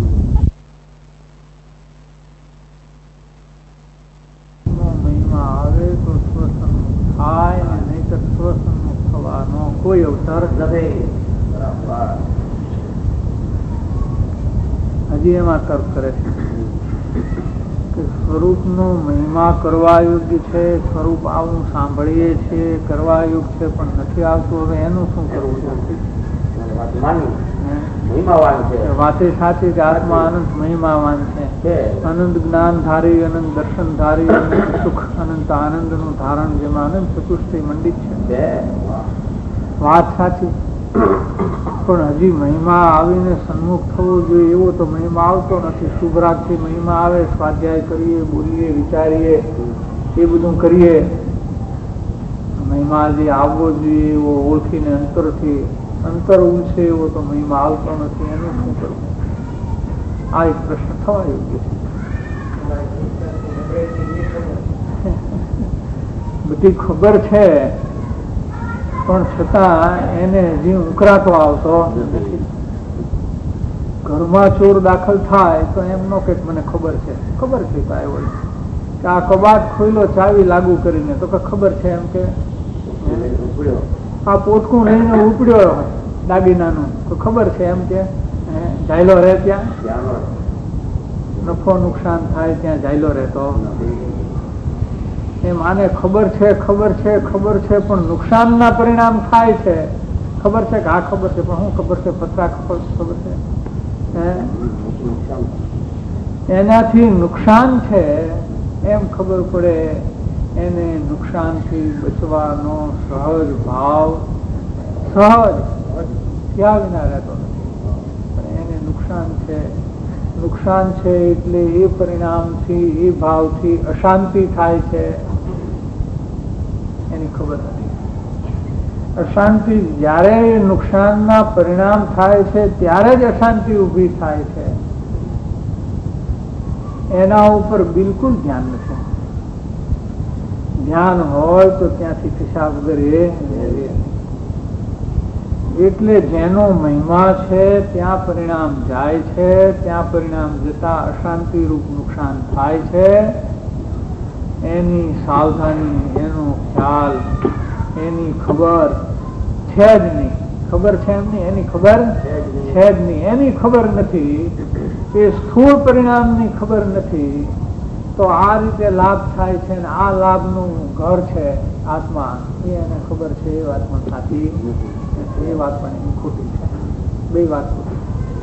મહિમા આવે તો સ્વસન્મુખ થાય ને નહીતર સ્વસન્મુખ થવાનો કોઈ અવસર નથી. હજી એમાં તર્ક કરે છે કે સ્વરૂપનો મહિમા કરવા યોગ્ય છે. સ્વરૂપ આવું સાંભળીએ છીએ, કરવા યોગ્ય છે પણ નથી આવતું. હવે એનું શું કરવું જોઈએ? વાતે સાચી કે આત્મા અનંત મહિમાવાન છે. અનંત જ્ઞાન ધારી, અનંત દર્શન ધારી, અનંત સુખ, અનંત આનંદ નું ધારણ, જેમાં અનંત ચતુષ્ટય મંડિત છે. વાત સાચી, પણ હજી મહિમા આવીને સન્મુખ થવું જોઈએ એવો તો મહિમા આવતો નથી. શુભરાગથી મહિમા આવે, સ્વાધ્યાય કરીએ, બોલીએ, વિચારીએ, એ બધું કરીએ. મહિમા જે આવવો જોઈએ એવો ઓળખીને અંતરથી અંતર ઉછે એવો તો મહિમા આવતો નથી. એનું શું કરવું? આ એક પ્રશ્ન થવા યોગ્ય છે. બધી ખબર છે પણ છતાં એને હજી ઉકરાતો આવતો નથી. ઘરમાં ચોર દાખલ થાય તો એમ નો કે મને ખબર છે, ખબર છે કાંઈ કે આ કબાટ ખોઈલો ચાવી લાગુ કરીને, તો કે ખબર છે એમ કે આ પોટકું લઈને ઉપડ્યો દાગીનાનું, તો ખબર છે એમ કે જાયલો રહે ત્યાં નફો નુકસાન થાય ત્યાં જાયલો રહેતો એમ. આને ખબર છે, ખબર છે, ખબર છે પણ નુકસાન ના પરિણામ થાય છે. ખબર છે કે આ ખબર છે પણ શું ખબર છે? પતરા ખબર ખબર છે એનાથી નુકસાન છે એમ ખબર પડે. એને નુકસાનથી બચવાનો સહજ ભાવ સહજ ત્યાં વિના રહેતો નથી. પણ એને નુકસાન છે, નુકસાન છે એટલે એ પરિણામથી, એ ભાવથી અશાંતિ થાય છે એની ખબર નથી. અશાંતિ જયારે નુકસાનના પરિણામ થાય છે ત્યારે જ અશાંતિ ઊભી થાય છે. એના ઉપર બિલકુલ ધ્યાન નથી. ધ્યાન હોય તો ત્યાંથી ખિસ્સા વગર એ એટલે જેનો મહિમા છે ત્યાં પરિણામ જાય છે, ત્યાં પરિણામ જતા અશાંતિ રૂપ નુકસાન થાય છે. એની સાવધાની, એનો ખ્યાલ, એની ખબર છે જ નહીં. ખબર છે એમની, એની ખબર છે જ નહીં. એની ખબર નથી, એ સ્થૂળ પરિણામની ખબર નથી. તો આ રીતે લાભ થાય છે ને આ લાભનું ઘર છે આત્મા, એ એને ખબર છે. એ વાત પણ સાચી, એ વાત પણ એની ખોટી છે. બે વાત ખોટી.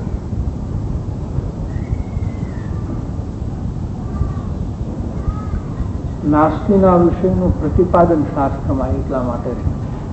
નાસ્તિના વિષયનું પ્રતિપાદન શાસ્ત્રમાં એટલા માટે છે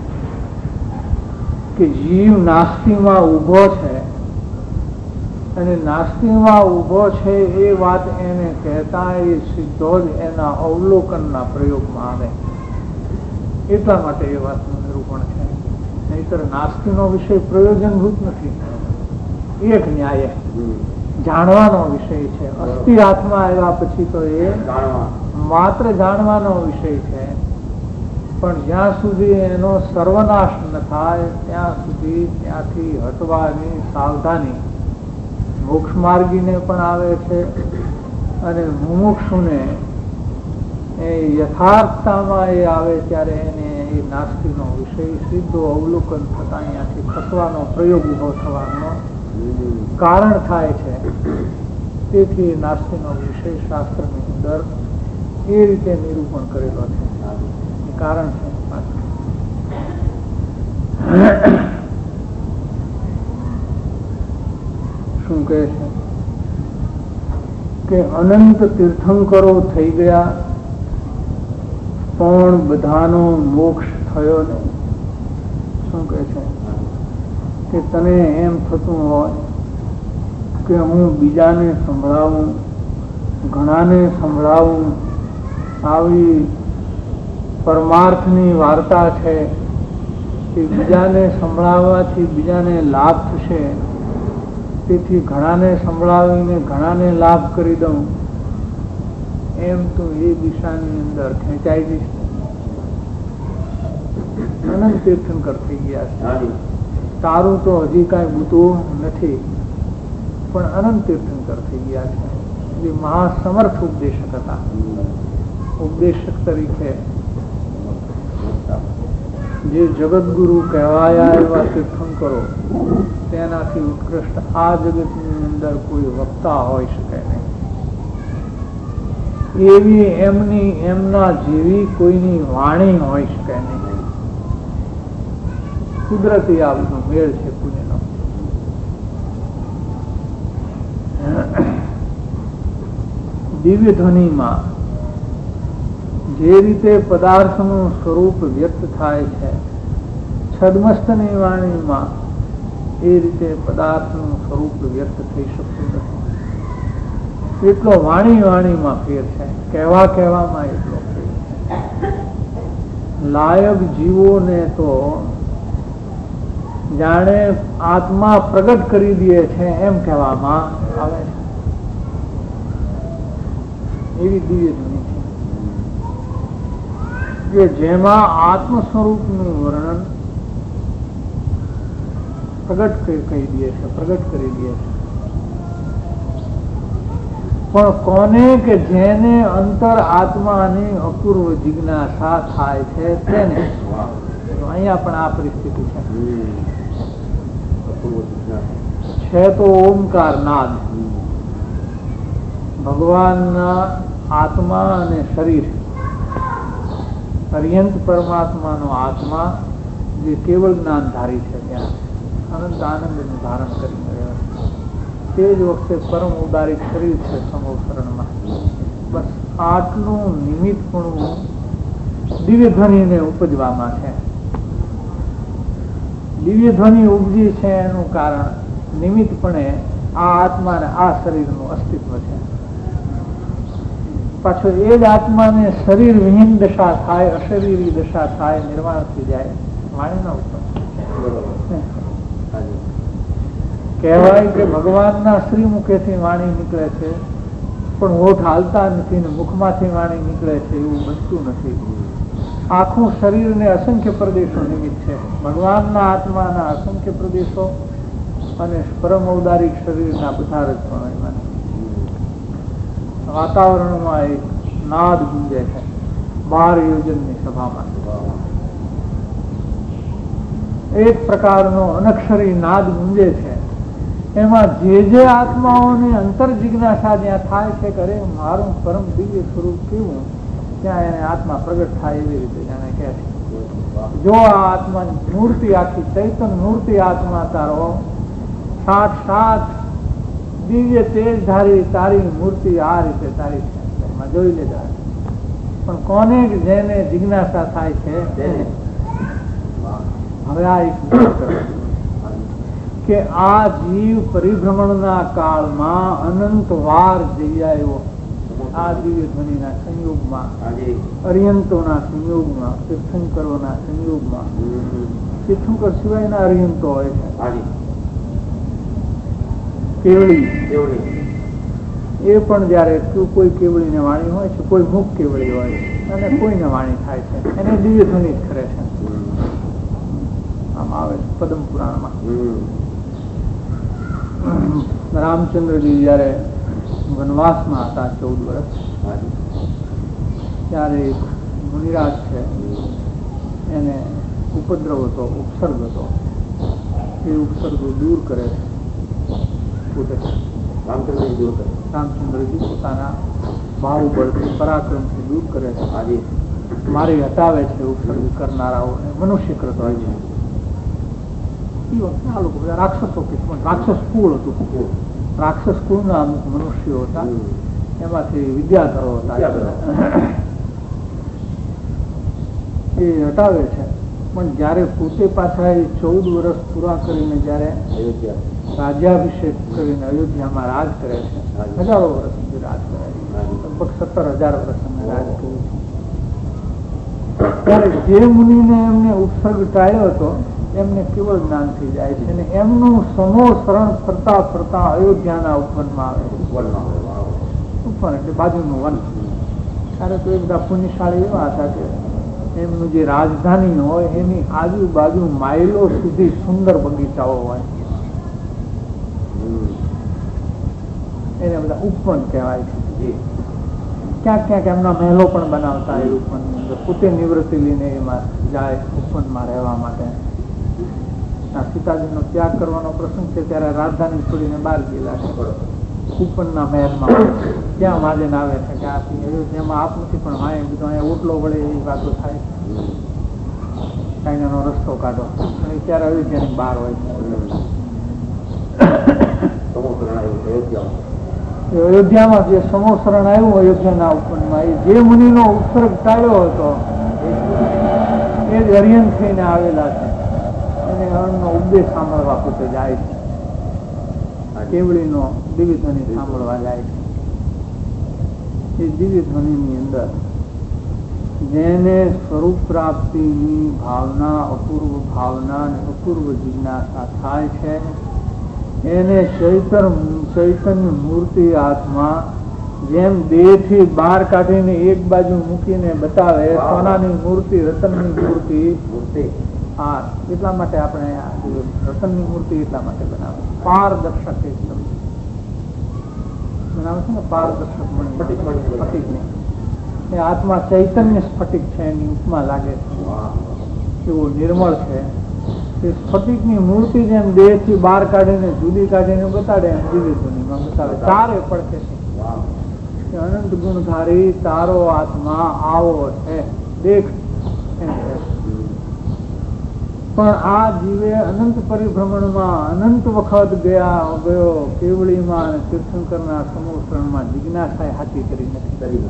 કે જીવ નાસ્તિમાં ઉભો છે અને નાસ્તિમાં ઉભો છે એ વાત એને કહેતા એ સીધો જ એના અવલોકનના પ્રયોગમાં આવે. એટલા માટે એ વાતનું નિરૂપણ છે. નહીતર નાસ્તિનો વિષય પ્રયોજનભૂત નથી. એક ન્યાય જાણવાનો વિષય છે. અસ્થિ હાથમાં આવ્યા પછી તો એ માત્ર જાણવાનો વિષય છે. પણ જ્યાં સુધી એનો સર્વનાશ ન થાય ત્યાં સુધી ત્યાંથી હટવાની સાવધાની મોક્ષ માર્ગીને પણ આવે છે અને મુમુક્ષુને એ યથાર્થતામાં એ આવે ત્યારે એને એ નાસ્તિનો વિષય સીધો અવલોકન થતા અહીંયાથી ખસવાનો પ્રયોગ ઉભો થવાનો કારણ થાય છે. તેથી નાસ્તિનો વિષય શાસ્ત્રની અંદર એ રીતે નિરૂપણ કરેલો છે. એ કારણ છે. શું કહે છે કે અનંત તીર્થંકરો થઈ ગયા પણ બધાનો મોક્ષ થયો નહીં. શું કહે છે કે તને એમ થતું હોય કે હું બીજાને સંભળાવું, ઘણાને સંભળાવું, આવી પરમાર્થની વાર્તા છે કે બીજાને સંભળાવવાથી બીજાને લાભ થશે, તેથી ઘણાને સંભળાવીને ઘણાને લાભ કરી દઉં, એમ તો એ દિશાની અંદર ખેંચાઈ જઈશ. અનંત તીર્થંકર થઈ ગયા છે. તારું તો હજી કાંઈ બુતું નથી, પણ અનંત તીર્થંકર થઈ ગયા છે. એ મહાસમર્થ ઉપદેશક હતા. ઉપદેશક તરીકે જે જગતગુરુ કહેવાયા એવા તીર્થંકરો, તેનાથી ઉત્કૃષ્ટ આ જગતની અંદર કોઈ વક્તા હોઈ શકે નહીં. એવી એમની એમના જેવી કોઈની વાણી હોઈ શકે નહીં. કુદરતી આ બધો મેળ છે પુણ્યનો. દિવ્ય ધ્વનિમાં જે રીતે પદાર્થનું સ્વરૂપ વ્યક્ત થાય છે, છદ્મસ્તની વાણીમાં એ રીતે પદાર્થનું સ્વરૂપ વ્યક્ત થઈ શકતું નથી. એટલો વાણી વાણીમાં ફેર છે, કહેવા કહેવામાં એટલો ફેર છે. લાયક જીવોને તો જાણે આત્મા પ્રગટ કરી દે છે એમ કહેવામાં આવે છે. એવી દિવ્ય ધ્વનિ છે કે જેમાં આત્મ સ્વરૂપનું વર્ણન પ્રગટ કહી દે છે, પ્રગટ કરી દે છે. પણ કોને કે જેને અંતર આત્માની અપૂર્વ જિજ્ઞાસા થાય છે તેને. અહીંયા પણ આ પરિસ્થિતિ છે. છે તો ઓમકાર નાદ, ભગવાનના આત્મા અને શરીર, અર્યંત પરમાત્માનો આત્મા જે કેવળ જ્ઞાનધારી છે, ત્યાં અનંત આનંદનું ધારણ કરી રહ્યો છે. તે જ વખતે પરમ ઉદારિક શરીર છે સમોસરણમાં. બસ આટલું નિમિત્તપણું દિવ્ય ધ્વનિને ઉપજવામાં છે. દિવ્ય ધ્વનિ ઉપજી છે એનું કારણ નિમિત્તપણે આ આત્મા ને આ શરીરનું અસ્તિત્વ છે. પાછો એ જ આત્માને શરીર વિહીન દશા થાય, અશરીરી દશા થાય, નિર્વાણ થઈ જાય, વાણી ન ઉત્પન્ન. કહેવાય કે ભગવાનના શ્રી મુખેથી વાણી નીકળે છે, પણ હોઠ હાલતા નથી ને મુખમાંથી વાણી નીકળે છે એવું બનતું નથી. આખું શરીર ને અસંખ્ય પ્રદેશો નિમિત્ત છે. ભગવાનના આત્માના અસંખ્ય પ્રદેશો અને પરમ ઔદારિક શરીરના બધા રજપણ. વાતાવરણમાં એક નાદ ગુંજે છે બાર યોજનની સભામાં. એક પ્રકારનો અનક્ષરી નાદ ગુંજે છે. એમાં જે જે આત્માઓને અંતર જિજ્ઞાસા જ્યાં થાય છે, કરે મારું પરમ દિવ્ય સ્વરૂપ કેવું, ત્યાં એને આત્મા પ્રગટ થાય એવી રીતે જાણે કહે છે. જો આ આત્માની મૂર્તિ, આખી ચૈતન મૂર્તિ આત્મા તારો સાક્ષાત દિવ્ય તેજધારી તારી મૂર્તિ આ રીતે તારી છે, એમાં જોઈ લેતા. પણ કોને જેને જિજ્ઞાસા થાય છે તેને હવે આ એક કે આ જીવ પરિભ્રમણના કાળમાં અનંત વાર જઈ આવ્યો. આ દિવ્ય ધ્વનિના સંયોગમાં, અરિયંતોના સંયોગમાં, તીર્થંકરોના સંયોગમાં. તીર્થંકર સિવાયના અરિયંતો હોય છે. કેવળી એ પણ જયારે કોઈ કેવળીને વાણી હોય છે, કોઈ મુખ કેવળી હોય છે અને કોઈને વાણી થાય છે એને દિવ્ય ધ્વનિ જ કરે છે. આમ આવે છે પદ્મ પુરાણમાં. રામચંદ્રજી જયારે વનવાસમાં હતા ચૌદ વર્ષ, ત્યારે એક મુનિરાજ છે એને ઉપદ્રવ હતો, ઉપસર્ગ હતો. એ ઉપસર્ગો દૂર કરે છે પોતે. રામચંદ્રજી દૂર કરે રામચંદ્રજી પોતાના બાહુબળથી પરાક્રમથી દૂર કરે છે. આજે મારી હટાવે છે ઉપસર્ગ કરનારાઓને. મનુષ્ય કૃત હોય છે. એ વખતે આ લોકો બધા રાક્ષસો કે રાક્ષસ કુળ હતું. રાક્ષસ કુળના અમુક મનુષ્યો હતા, એમાંથી વિદ્યાધરો હતા. એ હટાવે છે. પણ જયારે પોતે પાછા એ ચૌદ વર્ષ પૂરા કરીને જયારે રાજ્યાભિષેક કરીને અયોધ્યામાં રાજ કરે છે, હજારો વર્ષ સુધી રાજ કરે છે, લગભગ સત્તર હજાર વર્ષ અમે રાજ કર્યું છે, ત્યારે જે મુનિને એમને ઉપસર્ગ ટાળ્યો હતો એમને કેવળ જ્ઞાન થઈ જાય છે અને એમનું સમો શરણ ફરતા ફરતા અયોધ્યાના ઉપવનમાં આવે છે. ઉપવન એટલે બાજુનું વન. ત્યારે તો એ બધા પુણ્યશાળી એવા હતા કે એમનું જે રાજધાની હોય એની આજુબાજુ માઇલો સુધી સુંદર બગીચાઓ હોય. એને બધા ઉપવન કહેવાય છે. ક્યાંક ક્યાંક એમના મહેલો પણ બનાવતા એ ઉપવનની અંદર. પોતે નિવૃત્તિ લઈને એમાં જાય ઉપવનમાં રહેવા માટે. સીતાજીનો ત્યાગ કરવાનો પ્રસંગ છે ત્યારે રાજધાની છોડીને બહાર ગયેલા છે ઉપવનના મહેલમાં. ત્યાં મહાજન આવે છે કે આપ અયોધ્યામાં આપ નથી પણ હા એ બધું અહીંયા ઓટલો વળે એવી વાતો થાય છે, કાંઈ એનો રસ્તો કાઢો. અને ત્યારે અયોધ્યાની બહાર હોય છે. અયોધ્યામાં જે સમોસરણ આવ્યું અયોધ્યાના ઉપવનમાં, એ જે મુનિનો ઉપસર્ગ ટાળ્યો હતો એ જ હરિયન થઈને આવેલા છે. એને અણનો ઉપદેશ સાંભળવા પોતે જાય છે. કેવળીનો દિવ્ય ધ્વનિ સાંભળવા જાય છે. એ દિવ્ય ધ્વનિની અંદર જેને સ્વરૂપ પ્રાપ્તિની ભાવના, અપૂર્વ ભાવના અને અપૂર્વ જિજ્ઞાસા થાય છે એને ચૈતન્ય ચૈતન્ય મૂર્તિ હાથમાં જેમ દેહ થી બહાર કાઢીને એક બાજુ મૂકીને બતાવે, સોનાની મૂર્તિ, રતનની મૂર્તિ. હા, એટલા માટે આપણે રતનની મૂર્તિ એટલા માટે બનાવે, પારદર્શક એકદમ બનાવે છે ને, પારદર્શક સ્ફટિક ને. એ આત્મા ચૈતન્ય સ્ફટિક છે એની ઉપમા લાગે છે, એવો નિર્મળ છે. એ સ્ફટિકની મૂર્તિ જેમ દેહ થી બહાર કાઢીને જુદી કાઢીને બતાડે એમ દિવ્ય ધ્વનિમાં બતાવે. ચારે પડખે છે અનંત ગુણધારી તારો આત્મા આવો છે, દેખ. પણ આ જીવે અનંત પરિભ્રમણમાં અનંત વખત ગયા ગયો કેવળીમાં અને તીર્થંકરના સમોસરણમાં જિજ્ઞાસા હાથી કરી નથી.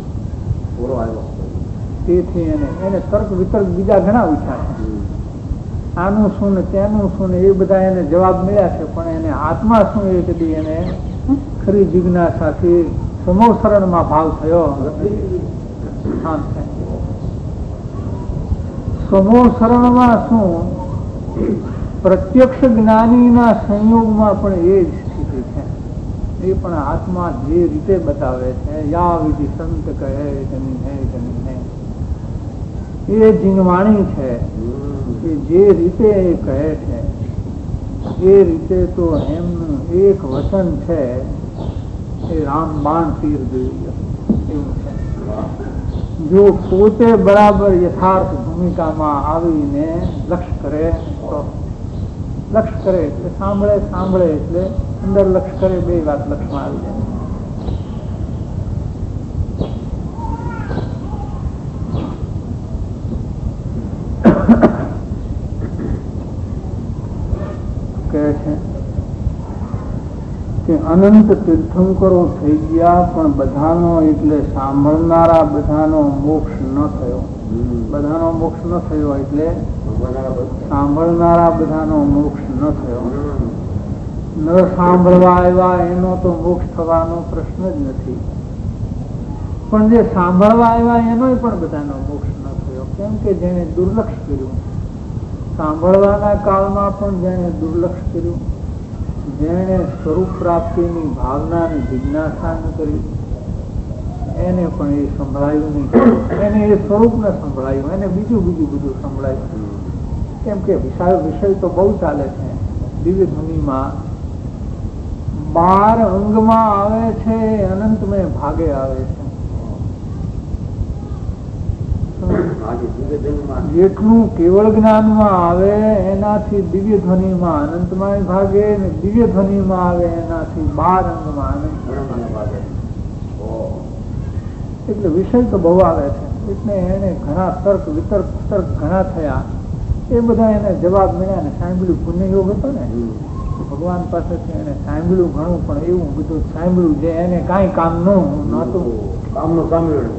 તેથી એને એને તર્ક વિતર્ક બીજા ઘણા ઉઠ્યા છે, આનું શું ને તેનું શું ને એ બધા એને જવાબ મળ્યા છે. પણ એને આત્મા શું એ કદી એને ખરી જિજ્ઞાસાથી સમોસરણમાં ભાવ થયો. સમોસરણમાં શું પ્રત્યક્ષ જ્ઞાનીના સંયોગમાં પણ એ જ સ્થિતિ છે. એ પણ આત્મા જે રીતે બતાવે છે, યા વિધિ સંત કહે જની હે જની હે, એ જીનવાણી છે. એ જે રીતે એ કહે છે એ રીતે તો એમનું એક વચન છે એ રામ બાણ તીર જોઈએ એવું છે. જો પોતે બરાબર યથાર્થ ભૂમિકામાં આવીને લક્ષ કરે તો લક્ષ કરે એટલે સાંભળે, સાંભળે એટલે અંદર લક્ષ કરે, બે વાત લક્ષમાં આવી જાય. કહે છે કે અનંત તીર્થંકરો થઈ ગયા પણ બધાનો એટલે સાંભળનારા બધાનો મોક્ષ ન થયો. બધાનો મોક્ષ ન થયો એટલે સાંભળનારા બધાનો મોક્ષ ન થયો. ન સાંભળવા આવ્યા એનો તો મોક્ષ થવાનો પ્રશ્ન જ નથી, પણ જે સાંભળવા આવ્યા એનો પણ બધાનો મોક્ષ ન થયો. કેમ કે જેને દુર્લક્ષ કર્યું, સાંભળવાના કાળમાં પણ જેને દુર્લક્ષ કર્યું, જેણે સ્વરૂપ પ્રાપ્તિની ભાવનાની જિજ્ઞાસા ન કરી, એને પણ એ સંભળાયું નહીં. એને એ સ્વરૂપને સંભળાયું, એને બીજું બીજું બધું સંભળાયું. કેમ કે વિષય વિષય તો બહુ ચાલે છે દિવ્ય ધ્વનિમાં. બાર અંગમાં આવે છે, અનંતમય ભાગે આવે છે. જેટલું કેવળ જ્ઞાનમાં આવે એનાથી દિવ્ય ધ્વનિમાં અનંતમય ભાગે, ને દિવ્ય ધ્વનિમાં આવે એનાથી બાર અંગમાં અનંતમય ભાગે. એટલે વિષય તો બહુ આવે છે. એટલે એને ઘણા તર્ક વિતર્ક તર્ક ઘણા થયા. એ બધા એને જવાબ મળ્યા ને સાંભળ્યું. પુણ્ય યોગ હતો ને ભગવાન પાસેથી એને સાંભળ્યું ઘણું, પણ એવું બધું સાંભળ્યું જે એને કાંઈ કામનું નહોતું. કામનું સાંભળ્યું.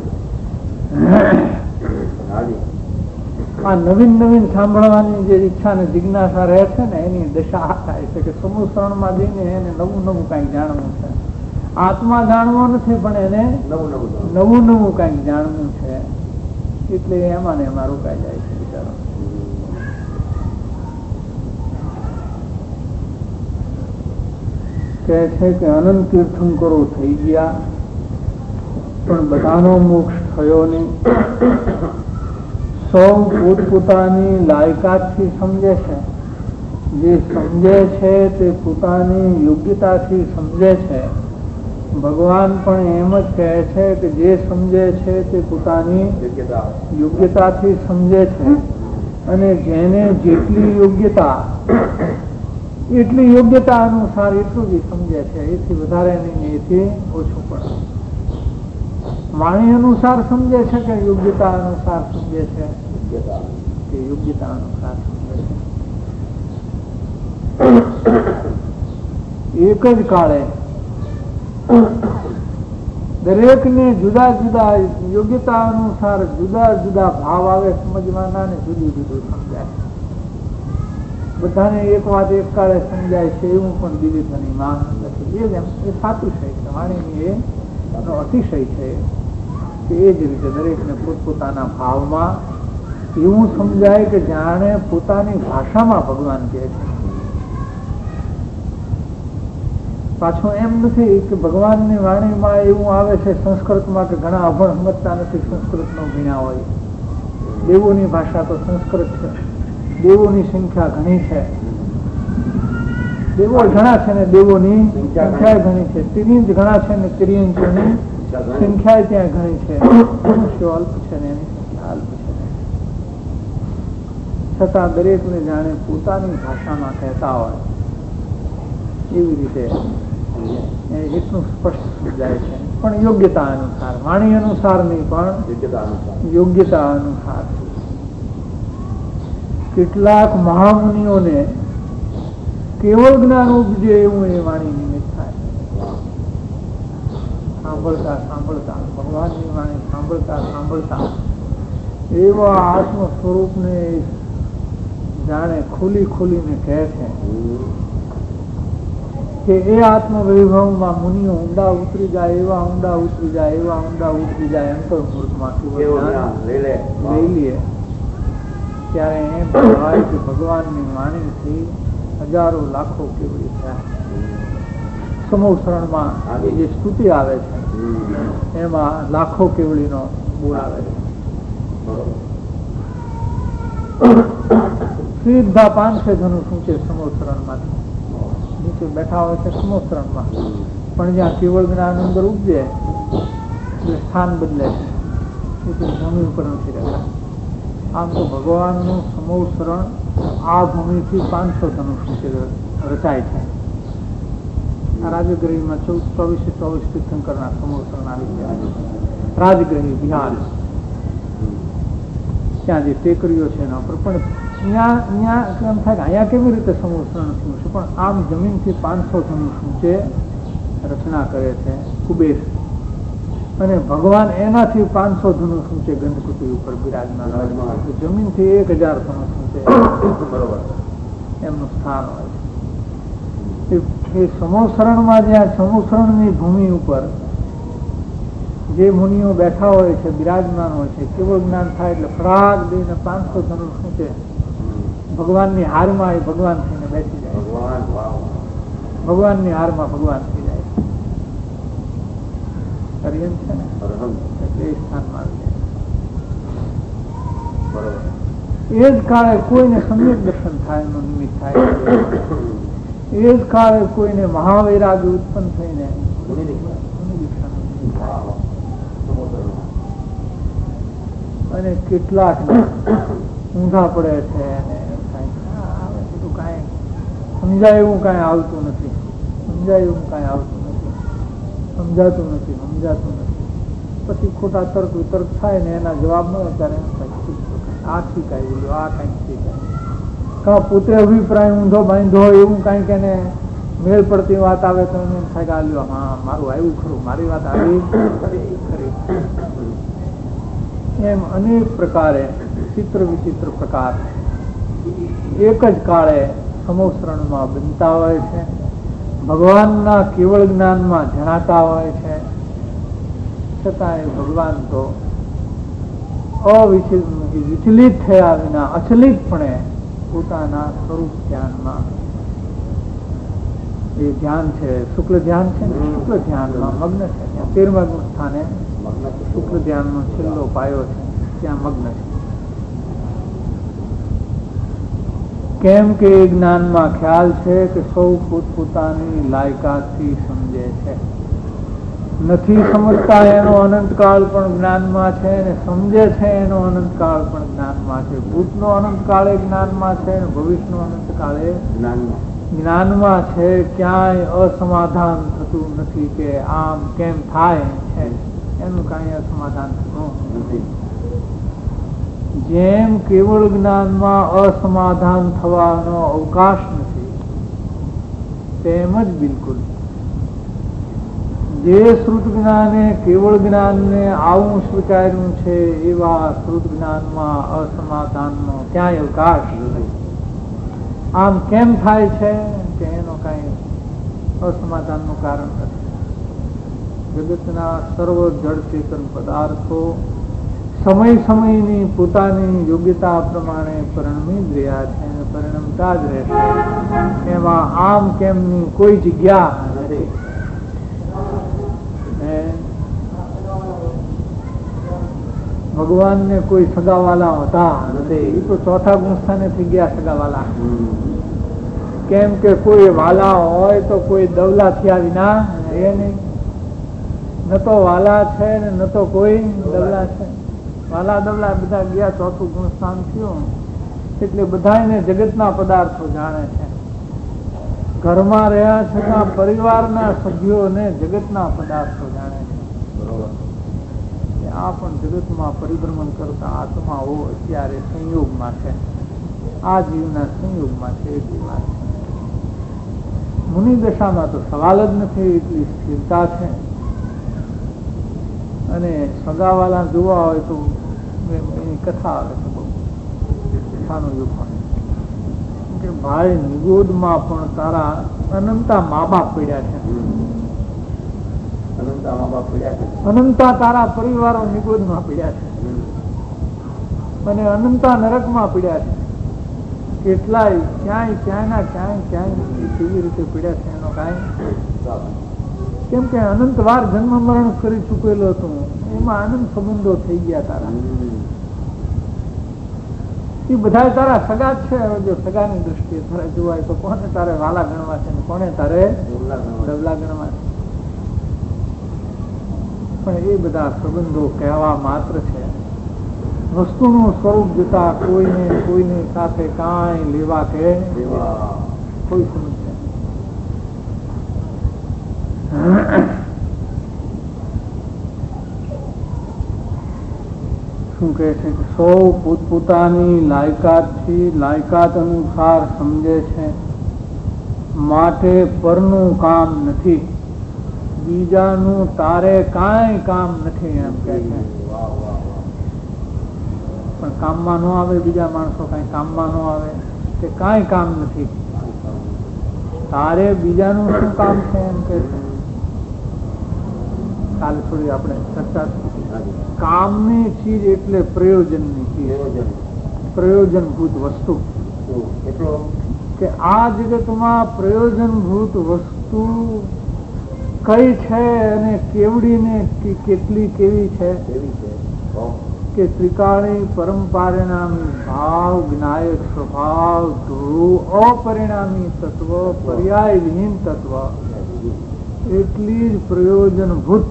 આ નવીન નવીન સાંભળવાની જે ઈચ્છા ને જિજ્ઞાસા રહે છે ને એની દશા થાય છે કે સમુસરણમાં જઈને એને નવું નવું કંઈક જાણવું છે. આત્મા જાણવો નથી, પણ એને નવું નવું કંઈક જાણવું છે. એટલે એમાં ને એમાં રોકાઈ જાય છે બિચારો. કહે છે કે અનંત તીર્થંકરો થઈ ગયા પણ બધાનો મોક્ષ થયો નહીં. સૌ પોતપોતાની લાયકાતથી સમજે છે. જે સમજે છે તે પોતાની યોગ્યતાથી સમજે છે. ભગવાન પણ એમ જ કહે છે કે જે સમજે છે તે પોતાની યોગ્યતાથી સમજે છે. અને જેને જેટલી યોગ્યતા એટલી યોગ્યતા અનુસાર એટલું જ સમજે છે. એથી વધારે નહીં, એથી ઓછું પડે. વાણી અનુસાર સમજે છે કે યોગ્યતા અનુસાર સમજે છે? કે યોગ્યતા અનુસાર સમજે છે. એક જ કાળે દરેક ને જુદા જુદા યોગ્યતા અનુસાર જુદા જુદા ભાવ આવે સમજવાના, ને જુદું જુદું સમજાય. બધાને એક વાત એક કાળે સમજાય છે એવું પણ દિવ્ય ધ્વનિમાં નથી. એ એ સાચું છે કે વાણીની એ અતિશય છે કે એ જ રીતે દરેકને પોતપોતાના ભાવમાં એવું સમજાય કે જાણે પોતાની ભાષામાં ભગવાન કહે છે. પાછું એમ નથી કે ભગવાનની વાણીમાં એવું આવે છે સંસ્કૃતમાં કે ઘણા અભણ સમજતા નથી, સંસ્કૃતનો ભીણા હોય. દેવોની ભાષા તો સંસ્કૃત છે. દેવોની સંખ્યા ઘણી છે. દેવો ઘણા છે ને દેવોની સંખ્યા ઘણી છે. તિર્યંજ ઘણા છે ને તિર્યંજોની સંખ્યા ત્યાં ઘણી છે. મનુષ્યો અલ્પ છે ને એની સંખ્યા અલ્પ છે. છતાં દરેકને જાણે પોતાની ભાષામાં કહેતા હોય એવી રીતે એટલું સ્પષ્ટ સમજાય છે. પણ યોગ્યતા અનુસાર, વાણી અનુસાર નહીં, પણ યોગ્યતા અનુસાર. કેટલાક મહામુનિઓને કેવળ જ્ઞાન ઉપજે એવું એ વાણી નિમિત્ત થાય. સાંભળતા સાંભળતા ભગવાનની વાણી સાંભળતા સાંભળતા એવા આત્મ સ્વરૂપને જાણે ખોલી ખોલીને કહે છે કે એ આત્મ વૈભવમાં મુનિઓ ઊંડા ઉતરી જાય, એવા ઊંડા ઉતરી જાય, એવા ઊંડા ઉતરી જાય અંતર્મૂર્ખમાંથી લઈ લે. ત્યારે એમ કહેવાય કે ભગવાનની વાણીથી હજારો લાખો કેવડી થયા. સમોસરણમાં જે સ્તુતિ આવે છે એમાં લાખો કેવડીનો બોલ આવે છે. સીધા પાંચસો ધનુષ ઊંચે સમોસરણમાંથી નીચે બેઠા હોય છે સમોસરણમાં. પણ જ્યાં કેવળ જ્ઞાન અંદર ઉપજે એટલે સ્થાન બદલે છે, એટલે ભૂમિ ઉપર નથી રહેતા. આમ તો ભગવાનનું સમોસરણ આ ભૂમિથી પાંચસો ધનુષ નીચે રચાય છે. આ રાજગૃહમાં ચૌદ ચોવીસે ચોવીસ તીર્થંકરના સમોસરણ આવી ગયા. રાજગૃહી બિહાર ત્યાં જે ટેકરીઓ છે એના પર પણ ત્યાં ત્યાં એમ થાય કે અહીંયા કેવી રીતે સમોસરણ થયું છે. પણ આમ જમીનથી પાંચસો ધનુષ ઊંચે રચના કરે છે કુબેર, અને ભગવાન એનાથી પાંચસો ધનુષ ઊંચે ગંધકુટી ઉપર બિરાજમાન હોય. જમીનથી એક હજાર ધનુષ ઊંચે બરોબર એમનું સ્થાન હોય છે. એ સમોસરણમાં જ્યાં સમોસરણની ભૂમિ ઉપર જે મુનિઓ બેઠા હોય છે, બિરાજમાન હોય છે, કેવળ જ્ઞાન થાય એટલે ફરાગ દઈને પાંચસો ધનુષ ઊંચે ભગવાનની હારમાં એ ભગવાન થઈને બેસી જાય. ભગવાનની હારમાં ભગવાન થઈ જાય. અરિહંત છે ને એટલે એ સ્થાનમાં આવી જાય. એ જ કાળે કોઈને સમ્યક દર્શન થાય એનું નિમિત્ત થાય. એ જ કાળે કોઈને મહાવૈરાગ્ય ઉત્પન્ન થઈને અને કેટલાક ઊંધા પડે છે અને બધું કાંઈ સમજાય એવું કાંઈ આવતું નથી, સમજાય એવું કાંઈ આવતું નથી, સમજાતું નથી, સમજાતું નથી. પછી ખોટા તર્ક વિતર્ક થાય ને એના જવાબ મળે ત્યારે એમ થાય આ ઠીક આવી ગયું, આ કાંઈક ઠીક આવી. કા પોતે અભિપ્રાય ઊંધો બાંધો એવું કાંઈક એને મેળ પડતી વાત આવે તો એને થાય કે આલ્યો હા મારું આવ્યું ખરું, મારી વાત આવી ખરી. એમ અનેક પ્રકારે ચિત્ર વિચિત્ર પ્રકાર એક જ કાળે સમોસરણમાં બનતા હોય છે, ભગવાનના કેવળ જ્ઞાનમાં જણાતા હોય છે. છતાં ભગવાન તો અવિચલિત થયા વિના અચલિતપણે પોતાના સ્વરૂપ ધ્યાનમાં, એ ધ્યાન છે શુક્લ ધ્યાન છે ને, શુક્લ ધ્યાનમાં મગ્ન છે. ત્યાં તેરમા ગુણ સ્થાને શુક્લ ધ્યાનનો છેલ્લો પાયો છે, ત્યાં મગ્ન છે. કેમ કે એ જ્ઞાનમાં ખ્યાલ છે કે સૌ પોતપોતાની લાયકાતથી સમજે છે. નથી સમજતા એનો અનંતકાળ પણ જ્ઞાનમાં છે ને સમજે છે એનો અનંતકાળ પણ જ્ઞાનમાં છે. ભૂતનો અનંતકાળે જ્ઞાનમાં છે ને ભવિષ્યનો અનંતકાળે જ્ઞાનમાં છે. ક્યાંય અસમાધાન થતું નથી કે આમ કેમ થાય છે, એનું કાંઈ અસમાધાન થતું નથી. જેમ કેવળ જ્ઞાનમાં અસમાધાન થવાનો અવકાશ નથી, તેમ જ બિલકુલ જે શ્રુત જ્ઞાને કેવળ જ્ઞાનને આવું સ્વીકાર્યું છે એવા શ્રુત જ્ઞાનમાં અસમાધાનનો ક્યાંય અવકાશ નથી. આમ કેમ થાય છે કે એનો કાંઈ અસમાધાનનું કારણ નથી. જગતના સર્વ જળ ચેતન પદાર્થો સમય સમયની પોતાની યોગ્યતા પ્રમાણે પરિણમી જ રહ્યા છે અને પરિણમતા જ રહેશે. એમાં આમ કેમની કોઈ જગ્યા નથી. ભગવાન ને કોઈ સગાવાલા હોતા નથી, એ તો ચોથા ગુણ સ્થાને થઈ ગયા સગાવાલા. કેમ કે કોઈ વાલા હોય તો કોઈ દવલા થયા વિના એ નહીં. ન તો વાલા છે ને ન તો કોઈ દવલા છે. વાલા દવલા બધા ગયા, ચોથું ગુણ સ્થાન થયું એટલે બધાને જગતના પદાર્થો જાણે છે. ઘરમાં રહ્યા છતાં પરિવારના સભ્યોને જગતના પદાર્થો જાણે છે. આ પણ જગતમાં પરિભ્રમણ કરતા આત્માઓ અત્યારે સંયોગમાં છે, આ જીવના સંયોગમાં છે એટલી વાત છે. મુનિ દશામાં તો સવાલ જ નથી, એટલી સ્થિરતા છે. અને સગાવાલા જોવા હોય તો એની કથા આવે તો બહુ કથાનો યુગ કે ભાઈ નિગોદમાં પણ તારા અનંતા મા બાપ પડ્યા છે, અનંતા મા બાપ પડ્યા છે, અનંતા તારા પરિવારો નિગોદમાં પડ્યા છે અને અનંતા નરકમાં પડ્યા છે. કેટલાય ક્યાંય ક્યાંયના ક્યાંય ક્યાંય કેવી રીતે પડ્યા છે એનો કાંઈ, કેમ કે અનંત વાર જન્મ મરણ કરી ચૂકેલો હતું, એમાં અનંત સંબંધો થઈ ગયા તારા. એ બધા તારા સગા છે. જો સગાની દ્રષ્ટિએ તારે જોવાય તો કોને તારે વાલા ગણવા છે ને કોને તારે ડબલા ગણવા છે. પણ એ બધા સંબંધો કહેવા માત્ર છે. વસ્તુનું સ્વરૂપ જતા કોઈને કોઈની સાથે કાંઈ લેવા કે કોઈ સંબંધ છે. શું કહે છે કે સૌ પોતપોતાની લાયકાતથી લાયકાત અનુસાર સમજે છે, માટે પરનું કામ નથી, બીજાનું તારે કાંઈ કામ નથી એમ કે છે. પણ કામમાં ન આવે, બીજા માણસો કાંઈ કામમાં ન આવે કે કાંઈ કામ નથી, તારે બીજાનું શું કામ છે એમ કે છે. કાલે થોડી આપણે ચર્ચા કામની ચીજ એટલે પ્રયોજનની ચીજ, પ્રયોજનભૂત વસ્તુ. કે આ જગતમાં પ્રયોજનભૂત વસ્તુ કઈ છે અને કેવડી ને કે કેટલી કેવી છે કે ત્રિકાળી પરંપરિણામી ભાવ જ્ઞાયક સ્વભાવ ધ્રુવ અપરિણામી તત્વ પર્યાય વિહીન તત્વ એટલી જ પ્રયોજનભૂત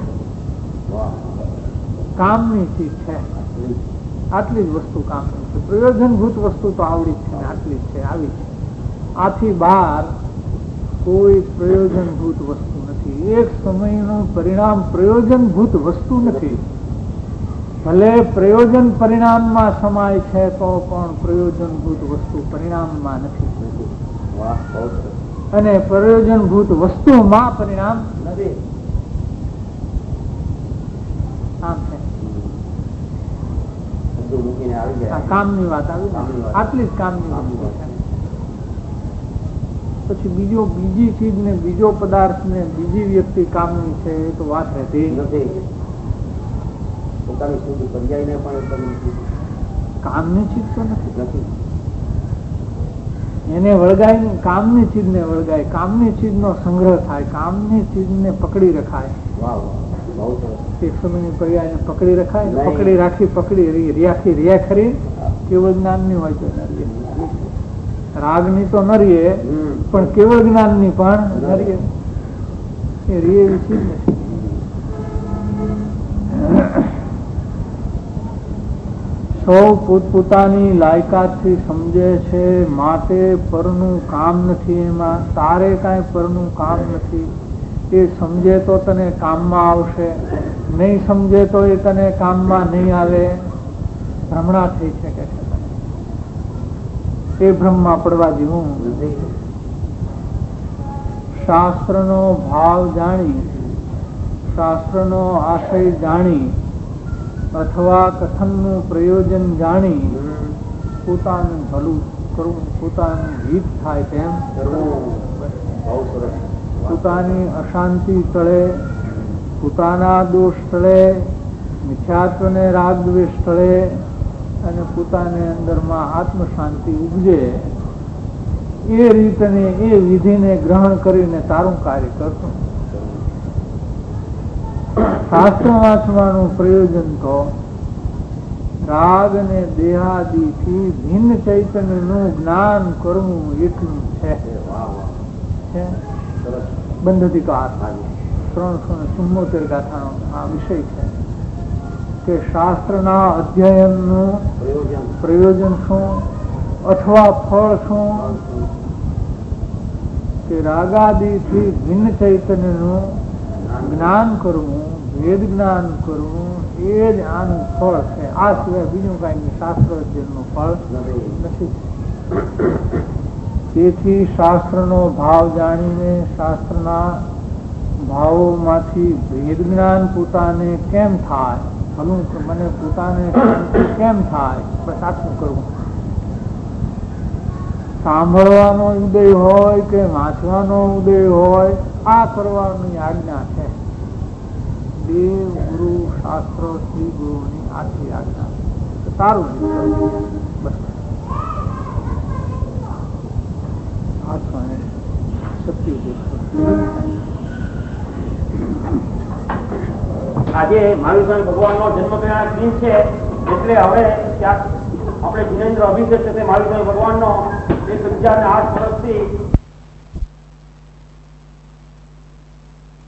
કામની ચીજ છે. આટલી જ વસ્તુ કામની છે. પ્રયોજનભૂત વસ્તુ તો આવડી જ છે ને આટલી જ છે, આવી છે. આથી બહાર કોઈ પ્રયોજનભૂત વસ્તુ નથી. એક સમયનું પરિણામ પ્રયોજનભૂત વસ્તુ નથી. ભલે પ્રયોજન પરિણામમાં સમાય છે તો પણ પ્રયોજનભૂત વસ્તુ પરિણામમાં નથી. અને પ્રયોજનભૂત વસ્તુમાં પરિણામ નથી. આમ છે. કામની વાત આવી, આટલી જ કામની વસ્તુ છે. પછી બીજો બીજી ચીજ ને બીજો પદાર્થ ને બીજી વ્યક્તિ કામની છે એ તો વાત રહેતી નથી. કામની ચીજ તો નથી. એને વળગાય, કામની ચીજ ને વળગાય, કામની ચીજ નો સંગ્રહ થાય, કામની ચીજ ને પકડી રખાય. એક સમયની પર્યાય પકડી રખાય, પકડી રાખી પકડી રિયાખી રિયા ખરી કેવળ જ્ઞાન ની હોય તો રાગ ની તો ન રીએ પણ કેવળ જ્ઞાન ની પણ ન રીએ. એ રીએ એવી ચીજ નથી. સૌ પોતપોતાની લાયકાતથી સમજે છે માટે પરનું કામ નથી. એમાં તારે કાંઈ પરનું કામ નથી. એ સમજે તો તને કામમાં આવશે, નહીં સમજે તો એ તને કામમાં નહીં આવે. ભ્રમણા થઈ છે કે એ ભ્રમમાં પડવા જેવું નથી. શાસ્ત્રનો ભાવ જાણી, શાસ્ત્રનો આશય જાણી અથવા કથનનું પ્રયોજન જાણી પોતાનું ભલું કરવું, પોતાનું હિત થાય તેમ પોતાની અશાંતિ ટળે, પોતાના દોષ ટળે, મિથ્યાત્વ ને રાગ દ્વેષ ટળે અને પોતાને અંદરમાં આત્મ શાંતિ ઉપજે એ રીતને એ વિધિને ગ્રહણ કરીને તારું કાર્ય કરતું. શાસ્ત્ર વાંચવાનું પ્રયોજન તો રાગ અને દેહાદિથી ભિન્ન ચૈતન્યનું જ્ઞાન કરવું એટલું છે. બંધધિકાર ત્રણસો ને ચુમ્મોતેર ગાથાનો આ વિષય છે કે શાસ્ત્રના અધ્યયનનું પ્રયોજન શું અથવા ફળ શું કે રાગાદિથી ભિન્ન ચૈતન્યનું જ્ઞાન કરવું, વેદ જ્ઞાન કરવું એ જ આનું ફળ છે. આ સિવાય બીજું કઈ શાસ્ત્ર અધ્યયનનું ફળ નથી. તેથી શાસ્ત્રનો ભાવ જાણીને શાસ્ત્રના ભાવોમાંથી ભેદ જ્ઞાન પોતાને કેમ થાય, ભલું મને પોતાને કેમ થાય, બસ આટલું કરવું. સાંભળવાનો ઉદય હોય કે વાંચવાનો ઉદય હોય આ કરવાની આજ્ઞા છે. દેવ ગુરુ શાસ્ત્ર શ્રી ગુરુની આખી આજ્ઞા સારું બસ. આજે મહાવીર સ્વામી ભગવાન નો જન્મ થયાના દિન છે એટલે હવે આપણે જિનેન્દ્ર અભિષેક છે મહાવીર સ્વામી ભગવાન નો એક હજાર ને આઠ વર્ષથી